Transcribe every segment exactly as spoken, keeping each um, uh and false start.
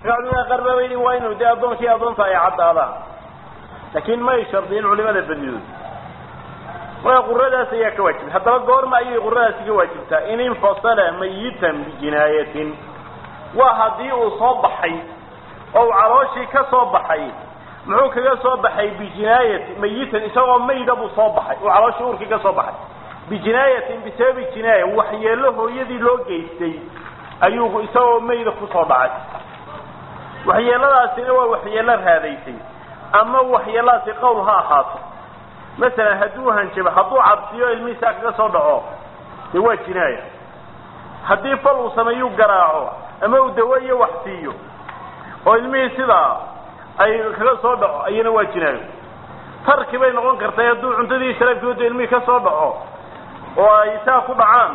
markaa qarba weyn waa inuu de adoonki adoonta ay cadaadaan laakiin ma shardin culimada badiyood waa quradaas ayaa ka waajib hadaba goorma ayay quradaas ka waajibtaa in infasala mayitan bijinaayatin wa hadii uu soo baxay oo calooshi ka soo baxay muxuu kaga soo baxay bijinaayati mayitan isagoo meeyda buu soo baxay oo calooshi urki ka soo baxay bijinaayatin bisababi jinaaya waxyeelo hooyadii loo geystay ayuu isagoo meeyda ku soo dhacay waxyeeladaasina waa waxyeelo raadaysay ama waxyeeladaasi qowl ha ahaato مثلا هدو هنجب هدو عبسيو الميسا كذا صدعو دوا جناية هدي فلو سميو قراعو اما دوية وحسيو والميسا دا اي كذا صدعو اي نوا جناية فرق بين غن كرتا يدو عند دي شرف يودي الميسا صدعو ويساكو بعام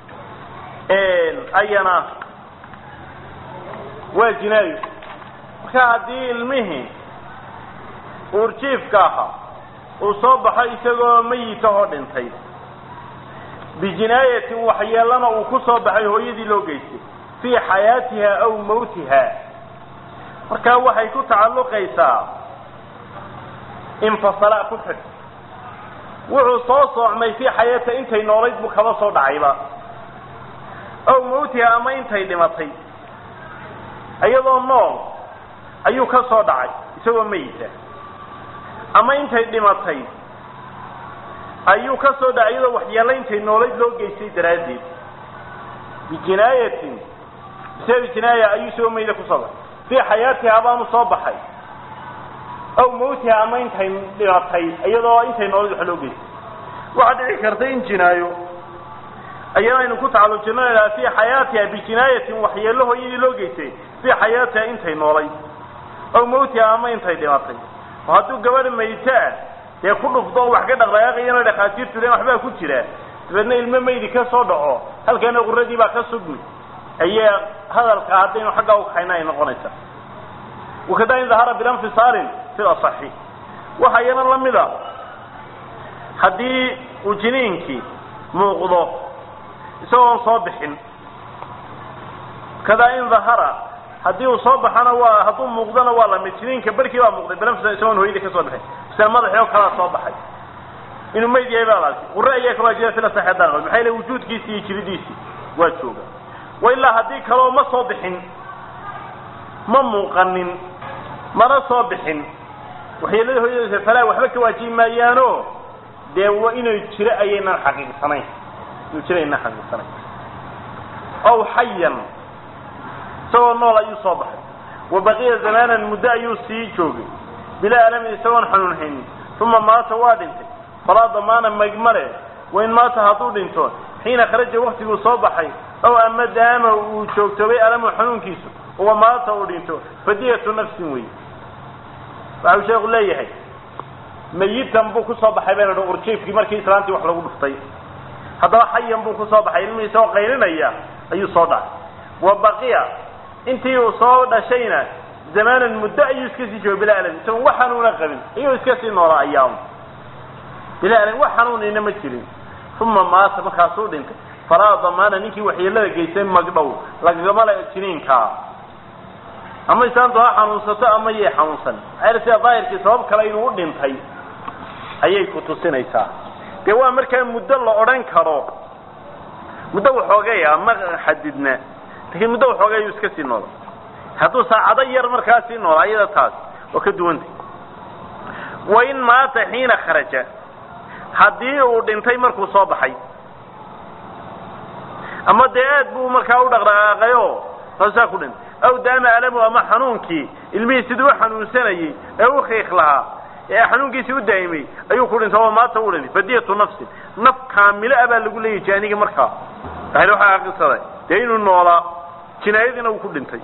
اينا وجناية كهدي المهي ورشيف كاها وصبح يسقى ميت هودنتي بجناية وحيالنا وكصبح هويدي لوجيسي في حياتها أو موتها مركا وحي كتعلق يسا انفصل كفر وعصاص عمي في حياتها انتي نوريد بخلاص ودعيبا أو موتها أما انتي لمطي أيضا النور أيو كسر دعي يسوى ميتة ama intay dhimatay ayuu ka soo dhacay waxyeelayntii noolay loo geystay daraadeed bijinaayatin sabab jinaaya ayuu soo meeyay ku soo fi xayaatiha abaan soo baxay aw mawtiha ama intay dhimatay iyadoo intay noolay wax loo geystay waxa dhici karta in jinaayo ayana inuu ku tacalujinaa fi xayaatiha bijinaayatin waxyeelo hooyadii loo geystay fi xayaatiha intay noolay aw mawtiha ama intay dhimatay وهذا جبل ميتان يكون فضوء وحكي دقائق ينا دخاتير ترين وحبا كتيرة فإن الماء ميدي كصدعه هل كان الردي بقى كصدمي أي هذا القاعدين وحقه وخيناين نقنيسا وكذا إن ظهر بالانفصال في الأصحي وحيانا لمدا حدي وجنينك موغضو سواء صابحين كذا إن ظهر haddii uu soo baxana waa haduu muuqdana waa la midjiinka barkii waa muuqday balafsa isoo hooyada ka soo baxay sida madaxyo kala soo baxay inuu meed yahay baa laasi quraaya kala jeeda sida saxadan maxay la wujudkiisa iyo jiridiisa waa jooga wayla hadii kale ma soo bixin ma muuqanin mana soo bixin waxyeelada hooyada falaa waxba ka waajimayaano de waa inuu jira ayayna xaqiiqsanayn inuu jira ayayna xaqiiqsanayn aw hayyan سوى النور يصبح وبقي زمانا مدة يوسي جوجي بلا ألم سوى حنون حين ثم مات وادنته فلا ضمانا مجمره وإن مات هطول انتون حين خرج وقت يصبحي أو أما دام وشوكتوي ألم حنون كيسو هو مات ودنتون فدية نفس وي فعو شيخ الله يحي ميت بوكو صباحي بين الأورشيف في مركز إسلامتي وحلقوا بخطي هذا حيا بوكو صباحي المي سوى غيرنا إياه أي صدع وبقي intii uu soo dhashayna zamanan muddo ayuu iska sii joogay bilaalan intuu wax xanuuna qabin ayuu iska sii noolaa ayaam bilaalan wax xanuunina ma jirin thumma maata markaas uu dhintay faraa damaana ninkii waxyeelada geysay magdhow lagama la jiniinka ama isaan doo xanuunsato ama yee xanuunsan ayrsi daahirkii sabab kale inuu u dhintay ayay ku tusinaysaa de waa markaa muddo la oran karo muddo waxoogaya ma xadidna لكن مدة حاجة يسكت النور هاتو ساعة ير مركز النور أيضا تاس وكدونتي وإن مات حين خرج حدي ودنتي مركو صباحي أما ديات بو مركاو دغرا غيو فساكلن أو دام ألم وما حنونكي الميس دو حنون سنة أو خيخ لها يا حنونكي سود دايمي أيو كلن سوا ما تقولني فديت نفسي نف كاملة أبى اللي يقول لي جاني مركا هلو حاجة صراحة دينو النولا جنايدنا وكل انتي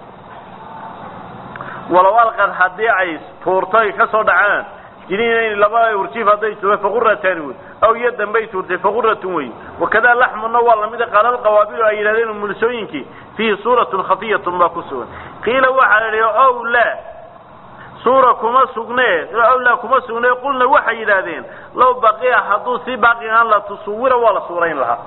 ولو ألقى حدي عيس فورتاي كسر دعان جنين لبا يرتيف هذي فغرة تانوي أو يدا بيت ورتي فغرة توي وكذا لحم النوال لمدة قال القوابل أي هذين الملسوينك فيه صورة خفية ما كسون قيل واحد أو لا صورة كما سجنة أو لا كما سجنة قلنا واحد هذين لو بقي حدوثي باقي أن لا تصور ولا صورين لها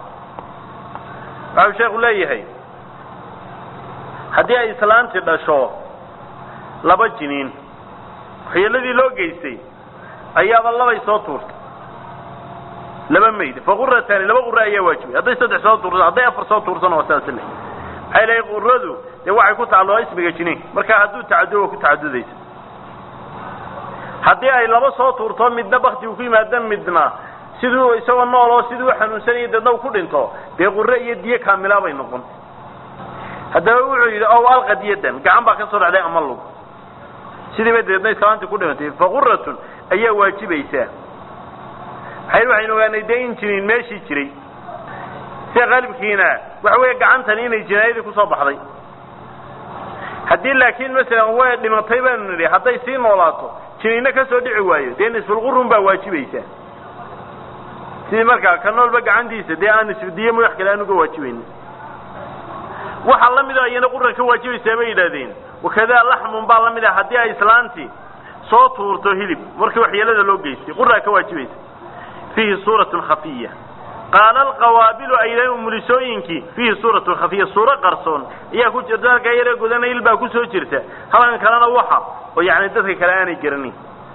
أو شيء لا يهي هدي إسلام تدشوا laba jiniin waxyeeladii loo geystay ayaaba labay soo tuurtay laba meyd faqurratani laba qurra ayaa waajibay hadday saddex soo tuursan hadday afar soo tuursan oo saas leh waxay leeyihiin qurradu dee waxay ku tacalluqaa ismiga jiniin marka hadduu tacaddudo waa ku tacadudaysa haddii ay laba soo tuurto midna bakti uu ku yimaado midna siduu isagoo nool oo siduu xanuunsanayay dadna uu ku dhinto dee qurre iyo diye kaamila bay noqon haddaba wuxuu yidhi ow alqadiyadan gacan baa ka soo dhacday ama lug sidii bay deedna islaantii ku dhimatay faqurratun ayaa waajibaysaa maxay waxaynu ogaanay dee in jiniin meeshii jiray sida qalibkiina waxa weeye gacantani inay jinaayadii kusoo baxday haddii laakiin masalan way dhimatay baanu nidhi hadday sii noolaato jiniinna ka soo dhici waayo dee nisfulqurun baa waajibaysaa sidii markaa ka noolba gacantiisa dee aan nisfudiye madax kale aan uga waajibaynin waxaa la mid ah iyana quran ka waajibaysaa bay yidhaahdeen wakadaa laxmun baa la mid ah haddii ay islaantii soo tuurto hilib markii waxyeelada loo geystay quraa ka waajibaysa fiihi suuratun khafiya qaala alqawaabilu aydan umulisooyinkii fiihi suuratun khafiya suuro qarsoon ayaa ku jirta halkaa yaree gudana il baa ku soo jirta halan kalena waxa oo yacni dadka kale aanay garanin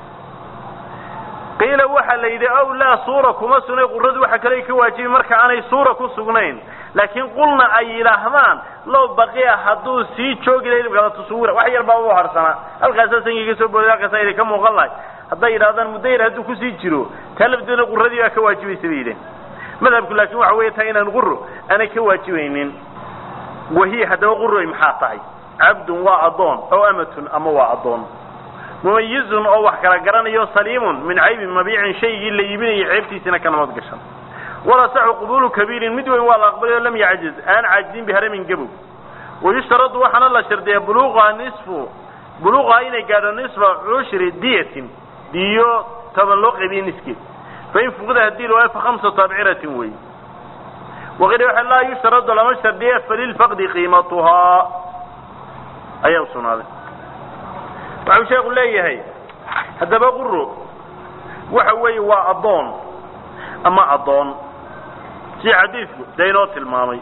qiila waxaa la yidhi ow laa suura kuma sugnay qurradu waxa kale ka waajibi marka aanay suura ku sugnayn laakiin qulna ay yidhaahdaan low baqiya hadduu sii joogi laha hilibkala tusuwira wax yar baa u harsanaa halkaasaa sankii ka soo booday halkaasa idin ka muuqan lahay hadday yidhahdaan muddo yar hadduu kusii jiro taa lafteedna qurradii baa ka waajibaysa bay yidheen madhabku laakiin waxa weeye taa inaan qurro aanay ka waajibaynin wahiya haddaba qurroy maxaa tahay cabdun waa addoon aw amatun ama waa addoon mumayizun oo wax kala garanayo saliimun min caybin mabiicin shaygii la iibinayay ceebtiisina ka nabad gashan wala saxu qubuulu kabiirin mid weyn waa la aqbalay oo lam yacjiz aan caajizin biharamin gabow wayushtaradu waxaana la shardiyaa buluuqaha nisfu buluuqaha inay gaadho nisfa cushri diyatin diyo toban loo qaybiyey niskeed fain fuqida haddii la waayo fa khamsatu abciratin wey waqila waxa laa yushtaradu lama shardiya falilfaqdi qiimatuhaa ayaa u sugnaaday waxau sheekhu leeyahay haddaba qurro waxa weeye waa addoon ama addoon si xadiidku dee inoo tilmaamay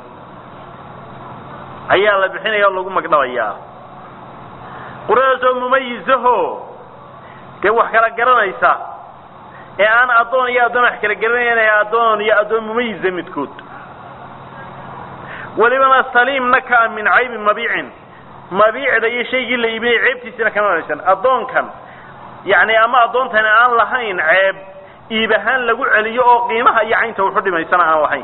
ayaa la bixinaya oo lagu magdhabayaa qurradaasoo mumayizaho dee wax kala garanaysa ee aan addoon iyo addoon wax kala garanayna addoon iyo addoon mumayiza midkood welibana saliimna ka min caybi mabiicin mabiicda iyo shaygii la iibinay ceebtiisina kama haysan addoonkan yacni ama addoontani aan lahayn ceeb iib ahaan lagu celiyo oo qiimaha iyo caynta wuxu dhimaysana aan lahayn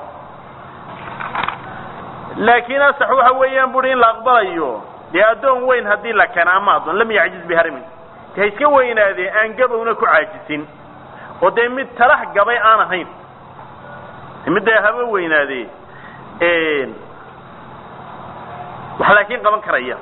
laakiin asax waxa weeyaan buri in la aqbalayo dee addoon weyn haddii la keena ama addoon lam yacjiz biharamin de ha iska weynaadee aan gabowna ku caajisin oo dee mid talax gabay aan ahayn midda haba weynaadee wax laakiin qaban karaya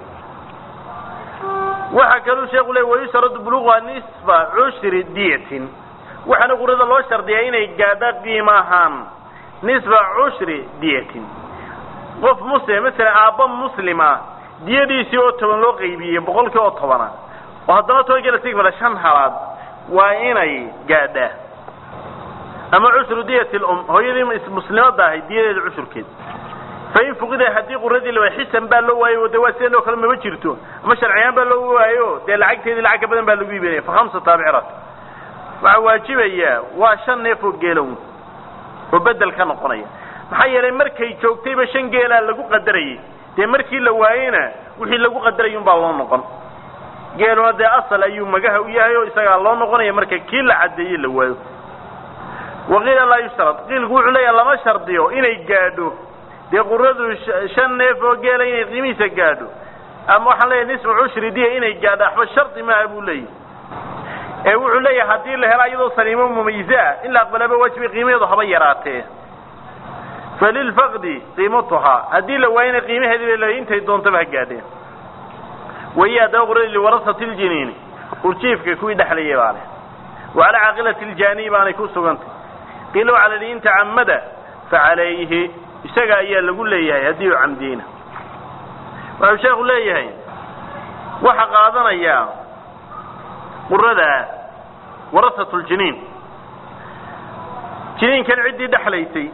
waxa kaluu sheekhu leey wayusharadu buluuqa nisfa cushri diyatin waxaana qurrada loo shardiyaa inay gaadha qiima ahaan nisfa cushri diyatin qof muslim masalan aabba muslima diyadiisii oo toban loo qaybiyey boqolkii oo tobana oo haddana tobankii la sii fala shan halaad waa inay gaadhaa ama cushru diyati lum hooyadii muslimadda ahay diyadeeda cushurkeed fain fuqida haddii qurradii la waayo xisan baa loo waayo de waa sida loo kale maba jirto ama sharciyaan baa loo waayo dee lacagteedii lacag ka badan baa lagu iibinaya fa khamsata abcirat waxaa waajibaya waa shan neef oo geelow oo bedel ka noqonaya maxaa yeelay markay joogtayba shan geelaa lagu qadarayay dee markii la waayeyna wixii lagu qadarayay unbaa loo noqon geeluna dee asal ayuu magaha u yahay oo isagaa loo noqonaya marka kii la caddeeyey la waayo waqiila laa yushtarad qiilku wuxuu leeyahay lama shardiyo inay gaadho dee qurradu shan neef oo geela inay qiimihiisa gaadho ama waxaan leeyahay nisfu cushri diya inay gaadho waxba shardi maaha buu leeyahay ee wuxuu leeyahay haddii la helo iyadoo saliimo mumayize ah in la aqbalaba waajibi qiimaheedu haba yaraatee falilfaqdi qiimatuhaa haddii la waayana qiimaheedii bay leeyahay intay doontaba ha gaadheen wahiya haddaba qurradii liwarasati ljiniini urjiifka kuwii dhexlayay baa leh wacalaa caaqilati ljaaniyi baanay ku sugantay qiila waxaa la yidhi in tacamada facalayhi isaga ayaa lagu leeyahay haddii uu camdiyeyna waxau sheekhu leeyahay waxa qaadanayaa qurrada warasatu ljiniin jiniinkan ciddii dhexlaysay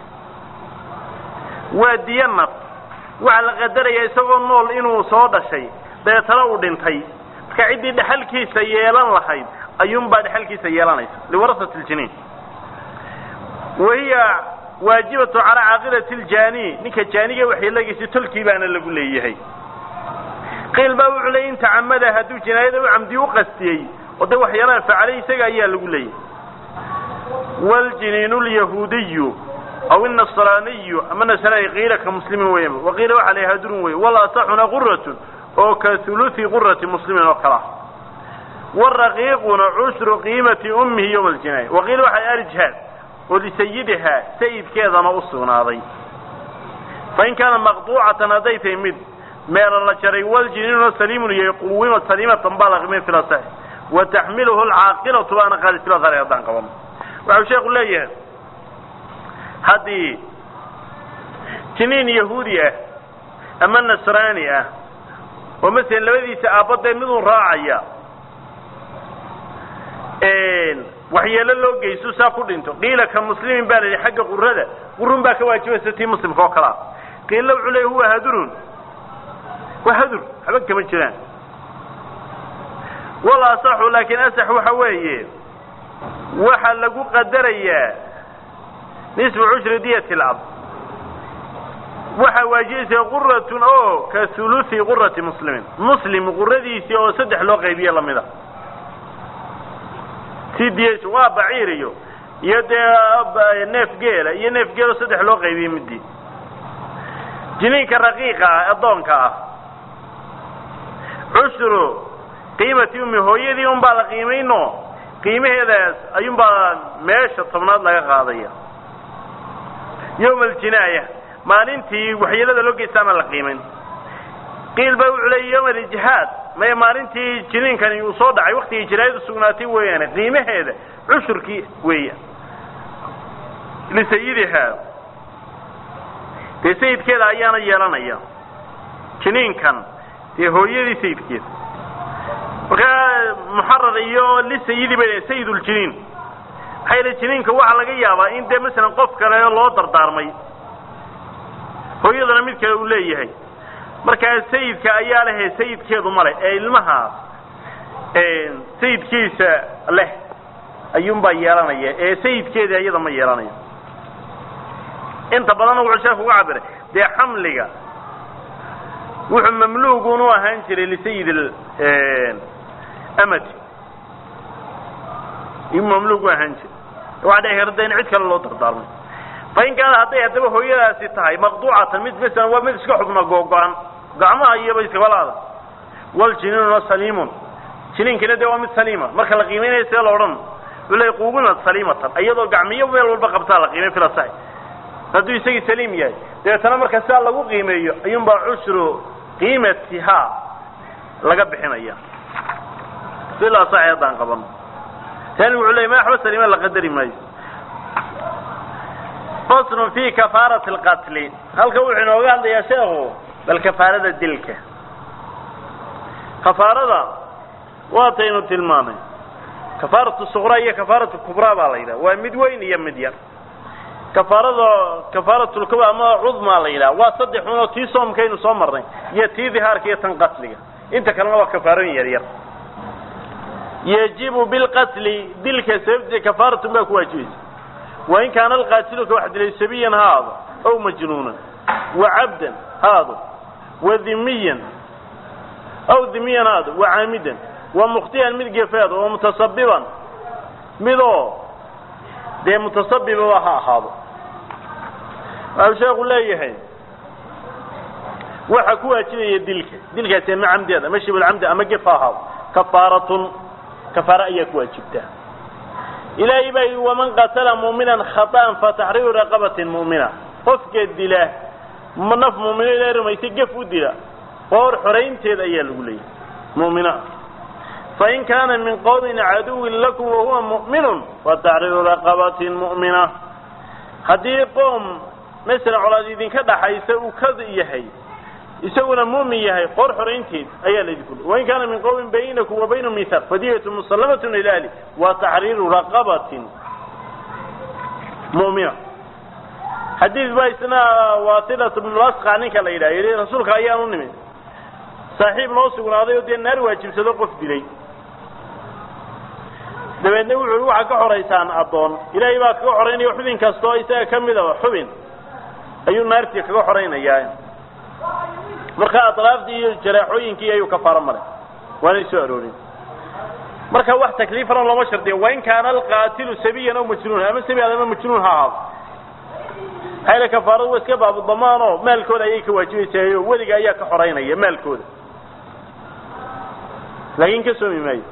waa diya naf waxaa la qadarayaa isagoo nool inuu soo dhashay dabeetana uu dhintay كعدي دحل كيس يلان لحيد أيوم بعد دحل كيس يلان لورثة الجنين وهي واجبة على عاقلة الجاني نك الجانية وحي لقي ستلكي بان اللي قول لي هي قيل باو علي تعمد هدو جناية وعمدي وقستي وده وحيانا فعليه سيقا اياه اللي قول لي والجنين اليهودي او النصراني اما النصراني قيل كمسلم ويم وقيل وحليها درون ويم ولا صحنا غرة او كثلث غرة مسلم وكراه والرقيقون عشر قيمة امه يوم الجناية وقيل وحي ارجهاد ولسيدها سيد كذا ما أصغنا ذي فإن كان مقطوعة ناديت مد مال الله شري والجنين سليم يقوم سليمة تنبالغ من فلسه وتحمله العاقلة طبعا قال فلسه رياضان قوام وعو شيخ الله يه هذه جنين يهودية أما النصرانية ومثل الذي سأبض منه راعية waxyeelo loo geysto saa ku dhinto qiila ka muslimin baa la xagga qurrada qurrun baa ka waajibaysa muslim ko kala qiila ulay huwa hadurun wa hadur haba kama jiraan wala saxu laakin asax waxa weeye waxa lagu qadarayaa nisbu ushri diyati al-ab waxa waajibaysa qurratun oo ka thuluthi qurrati muslimin muslim qurradiisi oo saddex loo qaybiyo lamida سيديش وابعيريو يدي نيف جيلة ينيف جيلة صدح لو قيبي مدي جنينك الرقيقة الضونكا عشرو قيمة يومي هو يدي يوم بعد قيمينو قيمة هذا يوم بعد ماشي الطمنات لها قاضية يوم الجناية ما ننتي وحيلة لو قيسانا لقيمين قيل بقول علي يوم الجهاد ما مارنتي جنين كان يوصل دعي وقت إجراء السناتي ويانا قيمة هذا عشر كي ويا لسيدها لسيد كذا أيانا يلانا أيام جنين كان هو يدي سيد كذا وكان محرر أيام لسيدي بني سيد الجنين هاي الجنين كواحد لقيا إنت مثلا قف كلا الله تردار مي هو يدنا ميت كلا ولا يهي marka sayidka ayaa leh sayidkeedu male ee ilmaha ee sayidkiisa leh ayuun baa yeelanaya ee sayidkeeda ayada ma yeelanayo inta badan uu sheekhu uga cabiray de xamliga wuxuu mamluugun u ahaan jiray li sayid ee amati in mamluugu ahaan jiray waxa ay herdeen cid kale loo dardaarmay فإن كان هذا هذا هو يستحي مقطوعة مد مثلا ومد سكحبنا جوجان قامها يبي سوالها والجنين سليم جنين كده ده ومد سليمة ما خلق قيمين يسأل ورن ولا يقولون سليمة أيضا قامية ولا والبقى بتاع قيمين في الصحي هذا يسوي سليم يعني ده تنامر كسال له قيمة يوم بعشر قيمتها لقب بحناية في الصحي هذا قبل ثاني وعلي ما يحب سليمة لقدر ما فصل في كفارة القتل هل كوحي نوغان يا شيخو بالكفارة الدلكة كفارة واتين التلمامي كفارة الصغرى هي كفارة الكبرى بالإله ومدوين هي مدير كفارة كفارة الكبرى أما عظمى الإله وصدحون تيسهم كينو صمرين يتي ظهار كي تنقتل انت كلمة كفارين يرير يجب بالقتل دلكة سبب كفارة ما كواجيز وإن كان القاتل كواحد ليسبيا هذا أو مجنونا وعبدا هذا وذميا أو ذميا هذا وعامدا ومخطئا من جفاده ومتصببا مذو ده متصبب وها هذا أو شيء أقول لا يهين وحكوها كذا يدلك دلك سمع عمد هذا مشي بالعمد أما جفا هذا كفارة كفارة يكوى جبتها إلى إبي ومن قتل مؤمنا خطأ فتحرير رقبة مؤمنة قفك الدلاء منف مؤمنة إلى رميسي قفوا الدلاء فور حرين تيد أيها الأولي مؤمنة فإن كان من قوم عدو لكم وهو مؤمن فتحرير رقبة مؤمنة هذه قوم مثل على كذا حيث كذا يحي يسوون مؤمن يحي فور حرين تيد أيها الذي وإن كان من قوم بينكم وبينهم ميثاق فدية مسلمة إلى أهله وتحرير رقبة مؤمنة حديث بايسنا واصلة بن الواسق عنك الإله رسولك أيام النمي saaxiib noo sugnaaday oo dee naar waajibsado qof dilay dabeedna wuxuu waxa ka xoreysaan adoon ilaahay baa kaga xoreynaya xubin kastoo isaga kamid ah xubin ayuu naartii kaga xoreynayaa marka atraafdii iyo jaraaxooyinkii ayuu ka faarmalay waana soo aroorin marka wax takliifana lama shardiyo waa in kaana alqaatilu sabiyan aw majnuun ama sabi ama majnuun ha ahaado hayla kafaaradu iska baabu damaano maalkooda ayay ka waajibaysaa wadiga ayaa ka xoreynaya maalkooda laakiin ka soo miimay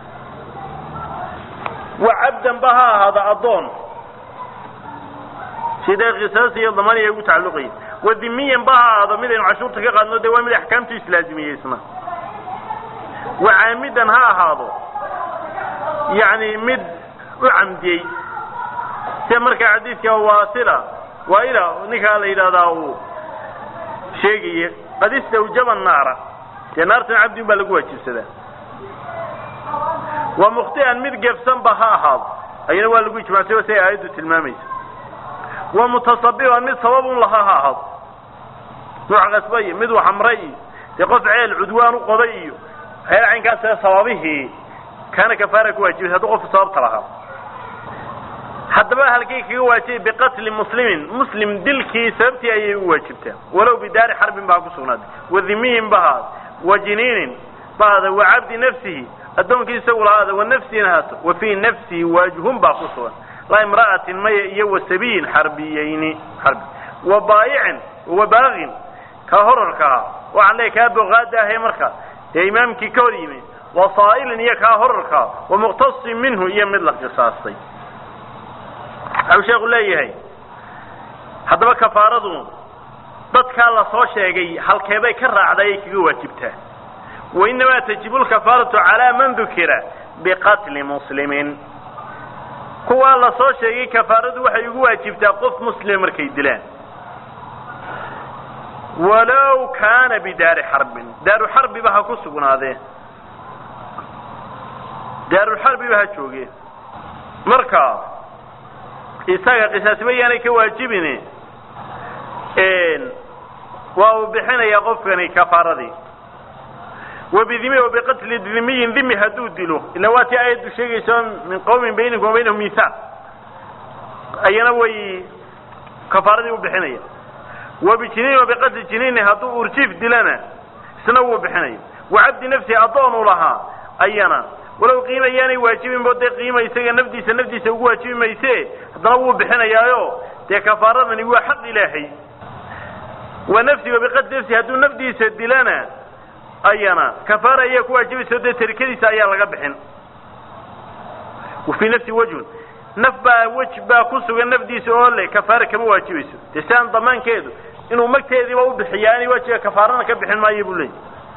وعبدا بها هذا أضون سيدا قصاصي الضمانية يقول تعلقي والذميا بها هذا مدى عشور تقاق أنه دوام الأحكام تسلازمية اسمه وعامدا ها هذا يعني مد وعمدي تمرك عديثك واصلة وإلى نكال إلى ذاو شيء قد استوجب النار النار عبد بلقوة جسده ومخطئا مد قفصا بها هذا أين هو اللي يجمع سوى سيئة الماميس ومتصبئا مد صواب لها هذا نوع غسبي مد وحمري يقف عيل عدوان قضي هل عين كاسة صوابه كان كفارك واجب هذا قف صواب ترها حتى بقى هالكيك واجب بقتل مسلم مسلم دلكي سبتي أي واجبته ولو بدار حرب معكو سغناد وذميهم بها وجنين بهذا وعبد نفسه الدم كي يسوي هذا والنفس ينهاته وفي نفسه واجههم باقصوا لا امرأة ما يو سبيل حربيين حرب وبايع وباغ كهررك وعليك أبو غادة هي مركا يا إمام كي كوريمي وصائل يا كهررك ومقتص منه يا مثل قصاصي أو شيء يقول لي هي هذا كفارته ضدك الله صوشي هل كيبي كرر عليك واجبته وإنما تجب الكفارة على من ذكر بقتل مسلم هو الله صوشي كفارة وحي واجب تقف مسلم ركيدلان ولو كان بدار حرب دار حرب بها كسبون هذا دار الحرب بها شوقي مركا إساق قساس بياني كواجبني إن وهو بحين يقفني كفارة دي وبذمي وبقتل الذمي ذمي هدود له إنواتي آية شيء من قوم بينكم وبينهم ميثاق أينا وي كفارة وبحنية وبجنين وبقتل جنين هدو أرجيف دلنا سنو بحنية وعبد نفسي أطون لها أينا ولو قيمة يعني واجب بودي قيمة يسيق نفدي سنفدي سوق واجب ما يسيق ضربوا بحنية يو تي كفارة من هو حق إلهي ونفسي وبقتل نفسي هدو نفدي سدلنا أينا كفارة يكون واجب سودة تركدي سايا لقبحن وفي نفس وجه نفبا وجبا كسوغا نفدي سؤال كفارة كما واجب تسان ضمان كيدو إنه مكتئذي وبحياني وجه كفارنا كبحن ما يبولي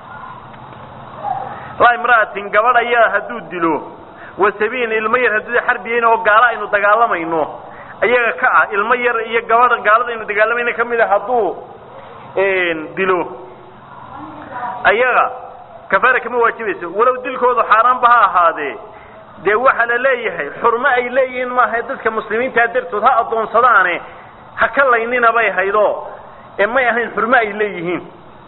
لا امرأة قبل أيها هدود دلو والسبين المير هدود حربيين وقالا إنه دقالما إنه أيها كأ المير إيا قبل قالا إنه دقالما إنه كم إذا هدو دلو أيها كفارة كما واجبيسه ولو دلكوضو حرام بها هذا دي وحل ليه حرماء إليهن ما هيددك مسلمين تادرتو ها أدون صداني هكلا إننا باي هيدو إما يهين حرماء إليهن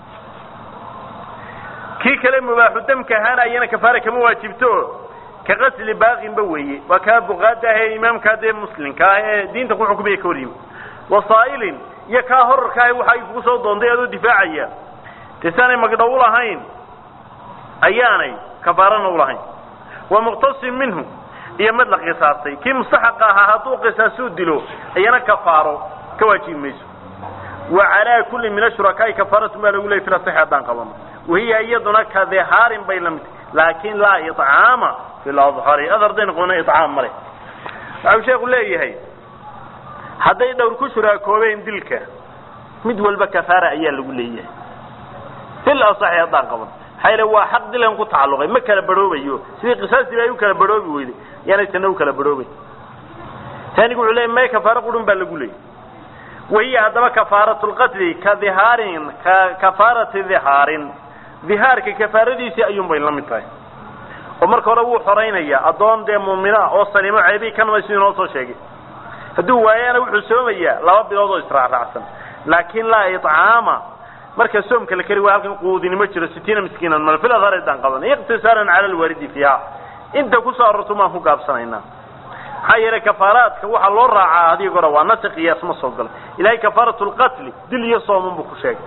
كي كلام مباح الدم كهانا أينا كفارة كما واجبتو كغسل باغ بوي وكابو غاده هي إمام كاده مسلم كاه دين تكون حكمية كريم وصائل يكاهر كاي وحي فوسو دوندي أدو دفاعية تساني مقدولة هين أياني كفارنا ولهين ومقتص منه هي مدلق قصاصي كي مستحقها هاتو قصاصو دلو أيانا كفارو كواجين ميسو وعلى كل من الشركاء كفارة ما لقولي في الصحة دان قبام وهي أيضنا كذهار بينهم لكن لا إطعام في الأظهار أذر دين قونا إطعام مري أو شيء يقول لي هي هذا يدور كشرا كوبين دلك مدول بكفارة أيان لقول لي في الأصحى دان قبام حيل هو حق دلهم قط تعلقي ما كلا بروبي سيد قصاص بيو كلا بروبي ويلي يعني تنو كلا بروبي ثاني يقول لي ما كفارة قولون بلقولي وهي هذا كفارة القتل كظهار كفارة ظهار ظهار ككفارة دي سي أيوم بين لمتاي ومرك ورو حرينيا أضون دي مؤمنة أو سليمة عيبي كان مسلمين أو شيء هدو ويانا وحسومية لا بيوضو إسراع رأسا لكن لا إطعام marka soomka la kari waa halkan quudin ma jiro sittina miskiinan mal fil adhareedan qaban iqtisaaran ala alwaridi fiha inta ku soo arurto ma ku gaabsanayna hayra kafaaraadka waxa loo raacaa hadii gora waa nas qiyaas ma soo gal ilaahay kafaaratul qatl dil iyo sooman buu ku sheegay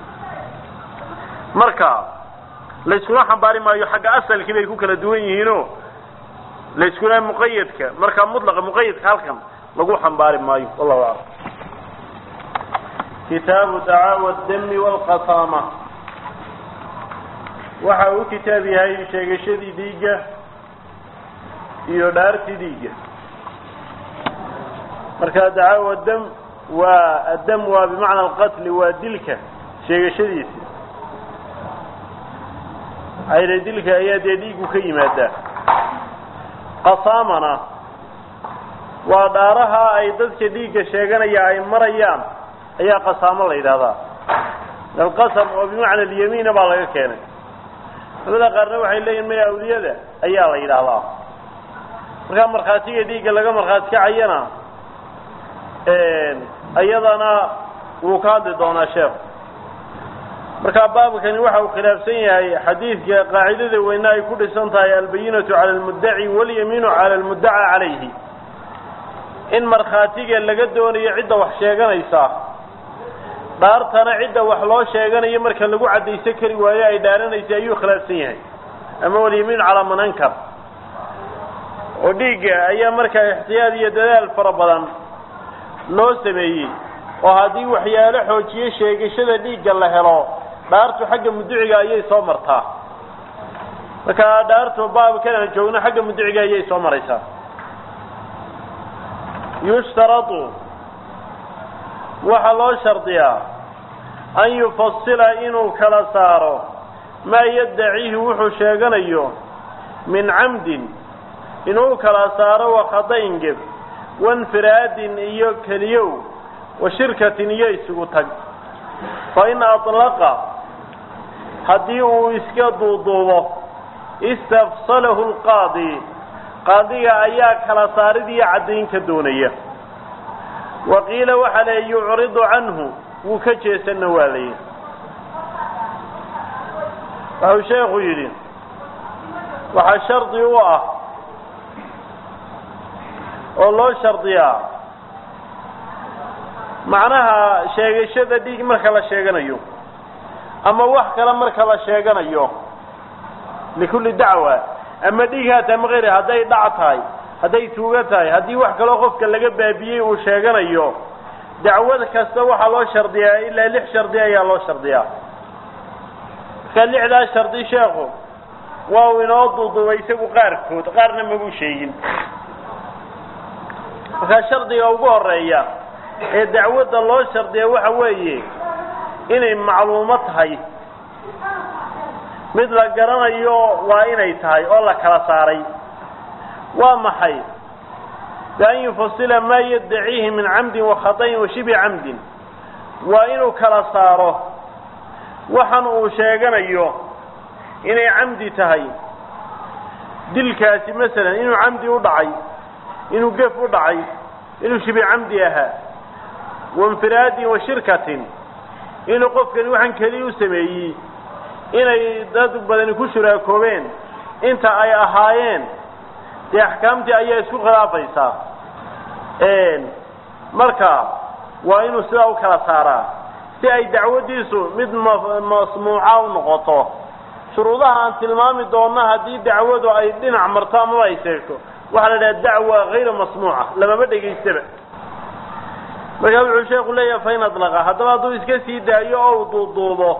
marka la isku xambaari maayo xagga asalkii bay ku kala duwan yihiin la isku muqayyadka marka mudlaqa muqayyadka halkan lagu xambaari maayo wallahu a'lam كتاب دعاوى الدم والقصامة وحاو كتابي هاي شيغشدي ديجة iyo dhaarti diiga marka dacaawa dam waa adam waa bimaana alqatl waa dilka sheegashadiisa ay dilka ayaa diigu ka yimaada qasaamana waa dhaaraha ay dadka diiga sheeganaya ay marayaan ayaa qasaamo la yiraahdaa alqasam oo bimaana al-yamin baa laga keenay labada qarna waxay leeyihiin ma awliyada ayaa la yiraahdaa marka marxaatiga diiga laga marxaat ka ayana ee ayadana uu ka hadli doonaa sheekh marka baabkani waxa uu khilaafsan yahay xadiidka qaacidada weyna ay ku dhisan tahay albayinatu ala almudda'i wal yaminu ala almudda'a alayhi in marxaatiga laga doonayo cid wax sheeganaysa dhaartana cid wax loo sheeganayo marka lagu cadeysan kari waayo ay dhaaranaysa ayuu khilaafsan yahay ama wal yamin ala manankar وديجا أيام مركز احتياطي دلال فربضان لو سمي وهذه وحياله حوجيه شيء شذا ديجا الله هلا دارته حق مدعي أيه صامرتها فكا دارته باب كنا جونا حق مدعي أيه صامرتها يشترط وحلا شرطيا أن يفصل إنه كلا ساره ما يدعيه وحو شيغانيو من عمد إنه كلا ساره وخطين جب وانفراد إيو كليو وشركة يسو تج فإن أطلق هديه إسكاد ضوضوه استفصله القاضي قاضي أيا كلا ساردي عدين كدونية وقيل وحلي يعرض عنه وكجيس النوالي فهو شيخ يرين وحشرط يواه والله شرطيا معناها sheegashada dhiig marka la sheeganayo ama wax kale marka la sheeganayo likulli dacwa ama dhiigata ma qeer haday dhactaay haday tuuga tahay hadii wax kale qofka laga baabiyay uu sheeganayo dacwada kasta waxa loo shardiyaa ilaa lix shardi ayaa loo shardiyaa kalixda shardi sheekhu waa inoo duuduubay isagu qaarkood qaarna ma uu sheegin marka shardiga ugu horeeya ee dacwada loo shardiyo waxa weeye inay macluumaad tahay mid la garanayo waa inay tahay oo la kala saaray waa maxay baan yufasila ma yadcihi min amd wa khatayn wa shibi amd waa inuu kala saaro waxan uu sheeganayo inay amdi tahay dilkaasi mesela inuu amdi u dhacay inuu gaf u dhacay inuu shibi amdi aha وانفراد وشركة inuu qofkani waxan kaliya u sameeyay inay dad badan ku shiraakoobeen inta ay ahaayeen de ahkaamti ay isku khilaafaysa een marka waa inuu sida u kala saaraa si ay dacwadiisu mid masmuuca u noqoto shuruudaha aan tilmaami doona hadii dacwadu ay dhinac marto ama ay sheegto waxa la yiraahdaa dacwa غير masmuuca lama dhageystaba marka wuxuu sheekhu leeyahay fayna adlaqa hadaba duu iska sii daayo oo duuduubo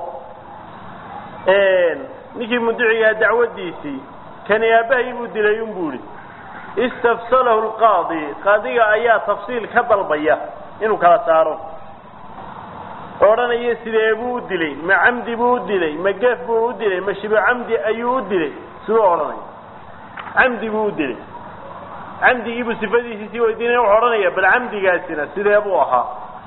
een niki mudciga dacwadiisi kan yaabahay buu dilay un buuri istafsalahu alqaadi qaadiga ayaa tafsiil ka dalbaya inuu kala saaro oranayo sidee buu dilay ma amdi buu dilay ma gaf buu dilay ma shiba amdi ayuu dilay sidoo oranayo amdi buu dilay عمدي يبو صفاتي سي ويدينا وحرانيا بل عمدي قاسنا سيده ابو اها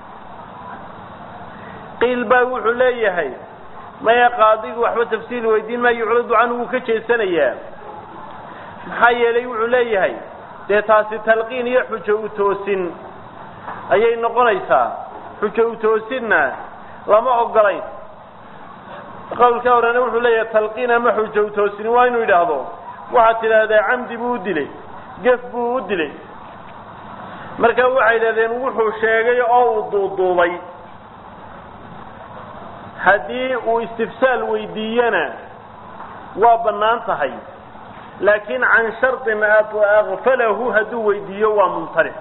قيل با وحو ليهي ما يقاضي وحو تفسير ويدين ما يعرض عنه كجيسنيا maxay lay wuxuu leeyahay de taasi talqiin iyo xujo u toosin ayay noqonaysaa xujo u toosinna lama ogolayn qowlka horena wuxuu leeyahay talqiina ma xujo toosin waa inuu yiraahdo waxa tiraahdaa camdi buu dilay gaf buu dilay marka waxay yiraahdeen wuxuu sheegay oo uu duuduubay hadii uu istifsaal weydiiyana waa banaan tahay laakiin aan shartin aghfalahu haduu weydiiyo waa muntarif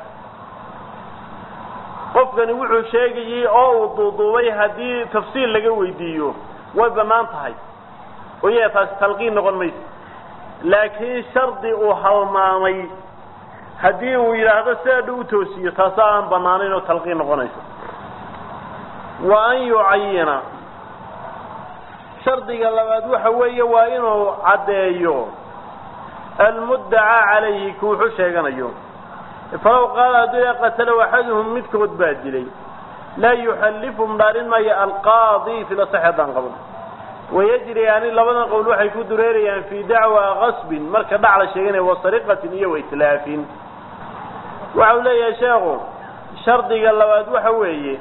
qofkani wuxuu sheegay oo uu duuduubay hadii tafsiil laga weydiiyo way banaan tahay oo yahay talqiin noqon mayso laakiin shardi uu halmaamay hadii uu yiraahdo sida uu toosiyo taas aan banaanayn oo talqiin noqonayso wa an yu'ayyana shardiga labaad waxa weeye waa inuu cadeeyo المدعى عليه كوحو شيغانيو فلو قال هذا قتل واحدهم مدكود بادلي لا يحلفهم دارين ما القاضي في الصحة قبل ويجري يعني لبنا قولوا حيكون دريريا في دعوى غصب مركا دعلا شيغاني وسرقة إيه وإتلاف وعولي يا شيخو شرطي قال لباد وحويه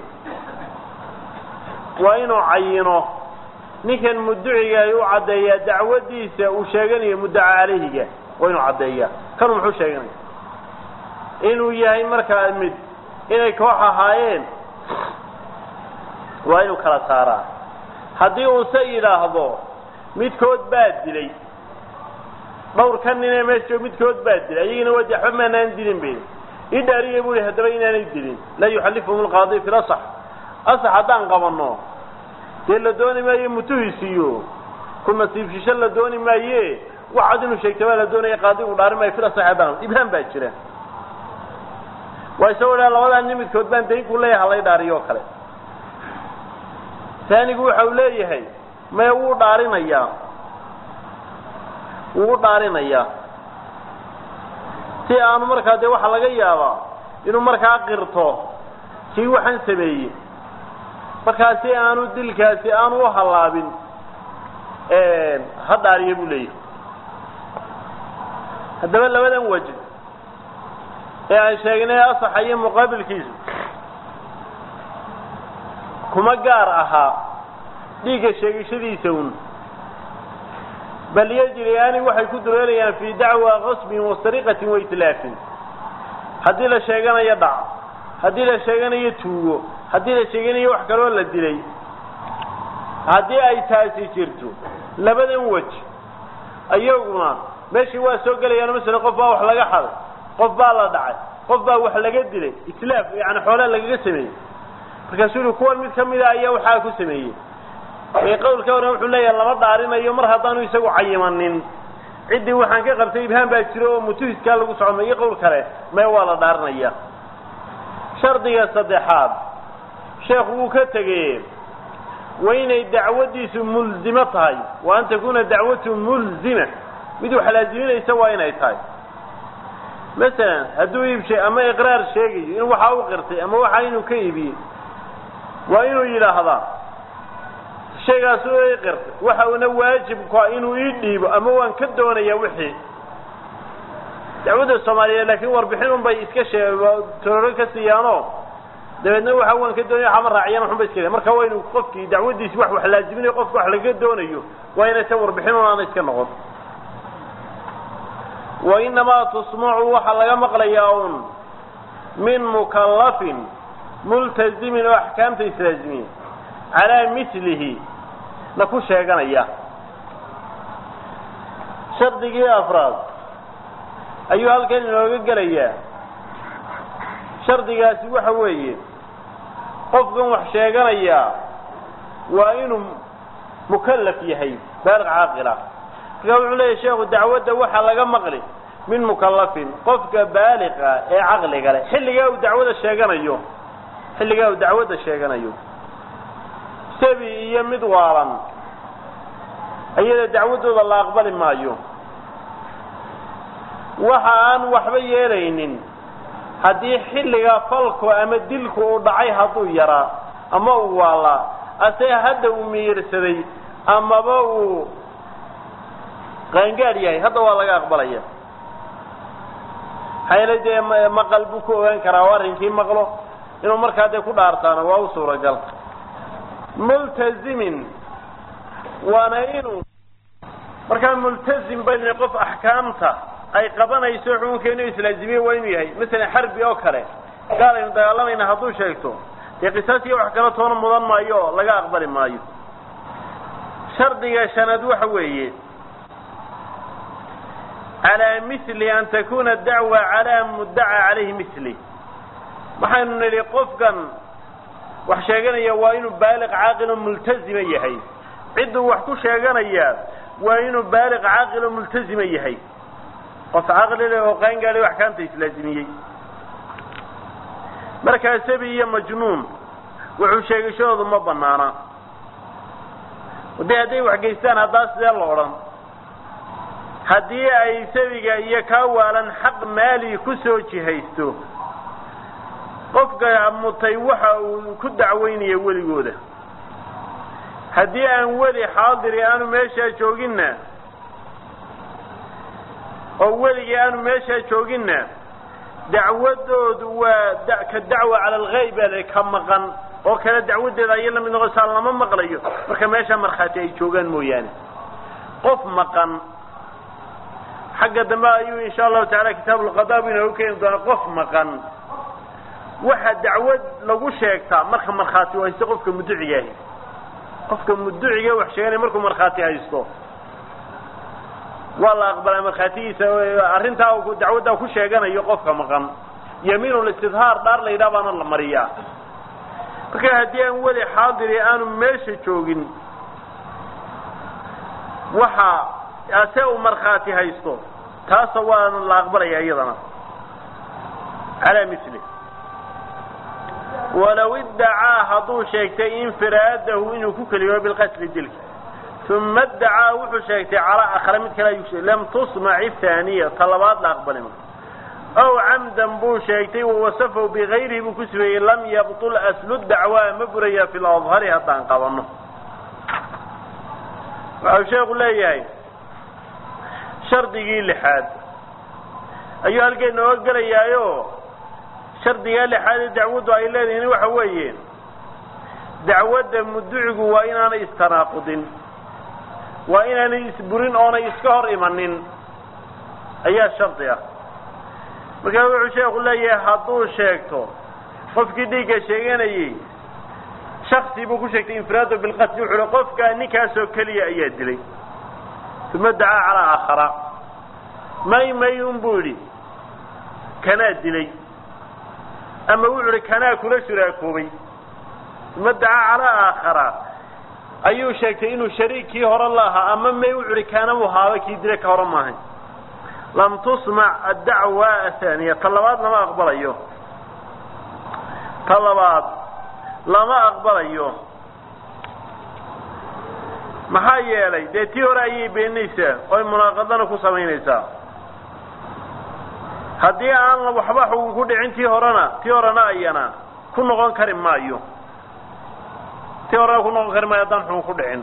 وإنو عينه نكن مدعي يعدي دعوتيسا وشيغاني مدعى عليه وإنو عديا كانوا محو شيغاني إنو يهي مركا المد إني كوحا هايين وإنو كلا سارا هديو سيدا هذو ميد كود باد دلي دور كاننا ماشيو ميد كود باد دلي أينا ودي حمانا ندلين بين إداري يبولي هدوينا ندلين لا يحلفهم القاضي في الأصح أصح هدان قبنو تيلا دوني ما يمتوهيسيو كما سيفشيش الله دوني ما يه واحد إنه شيء كمالا دوني قاضي ودار ما يفرس صحبان إبهام باكرة ويسوي له الله أن يمت كتبان تين كلها الله يداري وكله ثاني يقول حوليه هاي ما هو دارين أياه هو دارين أياه تي أنا مركا ده وحلا جيابا إنه مركا قرطه شيء وحن سبيه markaasi aanu dilkaasi aanu halaabin ee hadaariye bulay hadaba labadan wajh ee ay sheegnay asaxay muqaabilkiisu kuma gaar aha dhiga sheegashadiisa un bal yajriyani waxay ku dureerayaan fi da'wa qasb wa sariqah wa itlaf hadii la sheeganayo dhac hadii la sheeganayo tuugo hadii la sheeganayo wax kale oo la dilay hadii ay taasi jirto labadan wajh ayaguna meeshii waa soo galayaan mesela qof baa wax laga xaday qof baa la dhacay qof baa wax laga dilay islaaf yaani xoolo laga sameeyay markaasuu kuwan mid kamid ah ayaa waxa ku sameeyay ee qowlka hore wuxuu leeyahay lama dhaarinayo mar hadaanu isagu cayimanin cidii waxaan ka qabtay ibhaan baa jiro oo mutuhiska lagu soconayo qowl kale ma waa la dhaarinaya shardiga saddexaad sheekh uu ka tagay وين دعوتي ملزمة هاي وأن تكون دعوته ملزمة بدو حلازمين يسوى هنا يتهاي مثلا هدو يبشي أما إقرار شيء إنه وحاو قرتي أما وحاينه كيبي وإنه إلى هذا شيء سوى يقرت وحاونا واجب إنه يديب أما وان كدونا يوحي دعوته الصومالية لكن وربحينهم بيسكشي ترورك السيانو dabeedna waxa wan ka doonay xamar raaciyana xun bayskay marka waa inuu qofkii dacwadiisa wax wax laaziminayo qofku wax laga doonayo waa inay sawir bixin oo aan iska noqon wa inma tusma'u waxa laga maqlayaa min mukallafin multazimin wa ahkaamta islaamiyya ala mithlihi la ku sheeganaya shardigii afraad ayu halkan inooga galaya shardigaasi waxa weeye qofkan wax sheeganaya waa inuu mukallaf yahay baaliq caaqila wuxuu leeyahay sheekhu dacwada waxa laga maqli min mukallafin qofka baaliqa ee aqliga leh xilliga uu dacwada sheeganayo xilliga uu dacwada sheeganayo sabi iyo mid waalan ayada dacwadooda la aqbali maayo waxa aan waxba yeelaynin haddii xilliga falku ama dilku uu dhacay haduu yara ama uu waala asay hadda uu miirsaday ama ba uu qaangaar yahay hadda waa laga aqbalaya hay'adda ma qalbu ku ogaan kara warinkii maqlo inuu markaa de ku dhaartaana waa u suuragal multazimin waana inuu markaa multazim bayna qof axkaamta ay qabanayso xukunkeenu islaazimiye waa inuu yahay masalan xarbi oo kale gaal aynu dagaalamayna hadduu sheegto dee qisaasiya wax kala toona mudan maayo laga aqbali maayo shardiga shanaad waxa weeye على مثل أن تكون الدعوة على مدعى عليه مثله waxaynu nidhi qofkan wax sheeganaya waa inuu baaliq caaqil multazim yahay ciduu wax ku sheeganaya waa inuu baaliq caaqil multazim yahay qof caaqil leh oo qaan gaari wax kaanta islaazimiyay marka sabi iyo majnuun wuxuu sheegashoodu ma banaana wadii haday wax geystaan hadaa sidee loo oran haddii ay sabiga iyo ka waalan xaq maali ku soo jihaysto qofka mutay waxa uu ku dacweynaya weligooda haddii aan weli xaadir aanu meesha jooginna oo weligii aanu meesha jooginna dacwadoodu waa ka dacwa cala alghayb ee ka maqan oo kala dacwadeeda ay la mid noqotaa lama maqlayo marka meesha marxaati ay joogaan mooyaane qof maqan xagga dambe ayuu insha Allah ta'ala kitaab al-qadaa inuu keen doono qof maqan waxa dacwad lagu sheegtaa marka marxaati waa isoo qofka mudduciga ah qofka mudduciga wax sheeganay markuu marxaati haysto wala aqbala marxaatiisa arinta uu dacwada ku sheeganayo qofka maqan yamiinul istidhaar daar la yiraahdo la mariyaa marka hadii aan wali xaadiri aanu meesha joogin waxa asoo marxaati haysto taas waa la aqbalaya iyadana ala misli ولو ادعى هذو شيكتي انفراده إنه كلمة بالقتل دلك ثم ادعى وحو شيكتي على آخر من كلا يكشي لم تصمع الثانية طلبات لا أقبل منه أو عمدا بو شيكتي ووصفه بغيره بكسبه لم يبطل أسل الدعوة مبرية في الأظهر حتى انقضنه وعو شيخ الله ياي شرط يقول لحاد أيها القينا وقل يايو shardiga lixaad dacwadu ay leedahay waxa weeye dacwada mudducigu waa inaana istanaaqudin waa inaana isburin oo ay iska hor imanin ayaa shardi ah marka wuxuu sheekhu leeyahay hadduu sheegto qofkii dhiiga sheeganayay shakhsi buu ku sheegtay infiraadu bil qatl wuxuu qofka ninkaas oo kaliya ayaa dilay thumma daa ala aakhara may may umburi kana dilay أما وعري كنا كل شراكوبي مدعى على آخر أيو شيء إنه شريكي هر الله أما ما وعري كنا وهذا كيدرك هرماه لم تسمع الدعوة الثانية طلبات لما أقبل أيوه طلبات لما أقبل أيوه ما هي لي ده تيوري بين نساء أو مناقضنا كوسمين نساء haddii aan la waxba xukun ku dhicin tii horana tii horana ayana ku noqon kari maayo tii horana ku noqon kari maayo dan xukun ku dhicin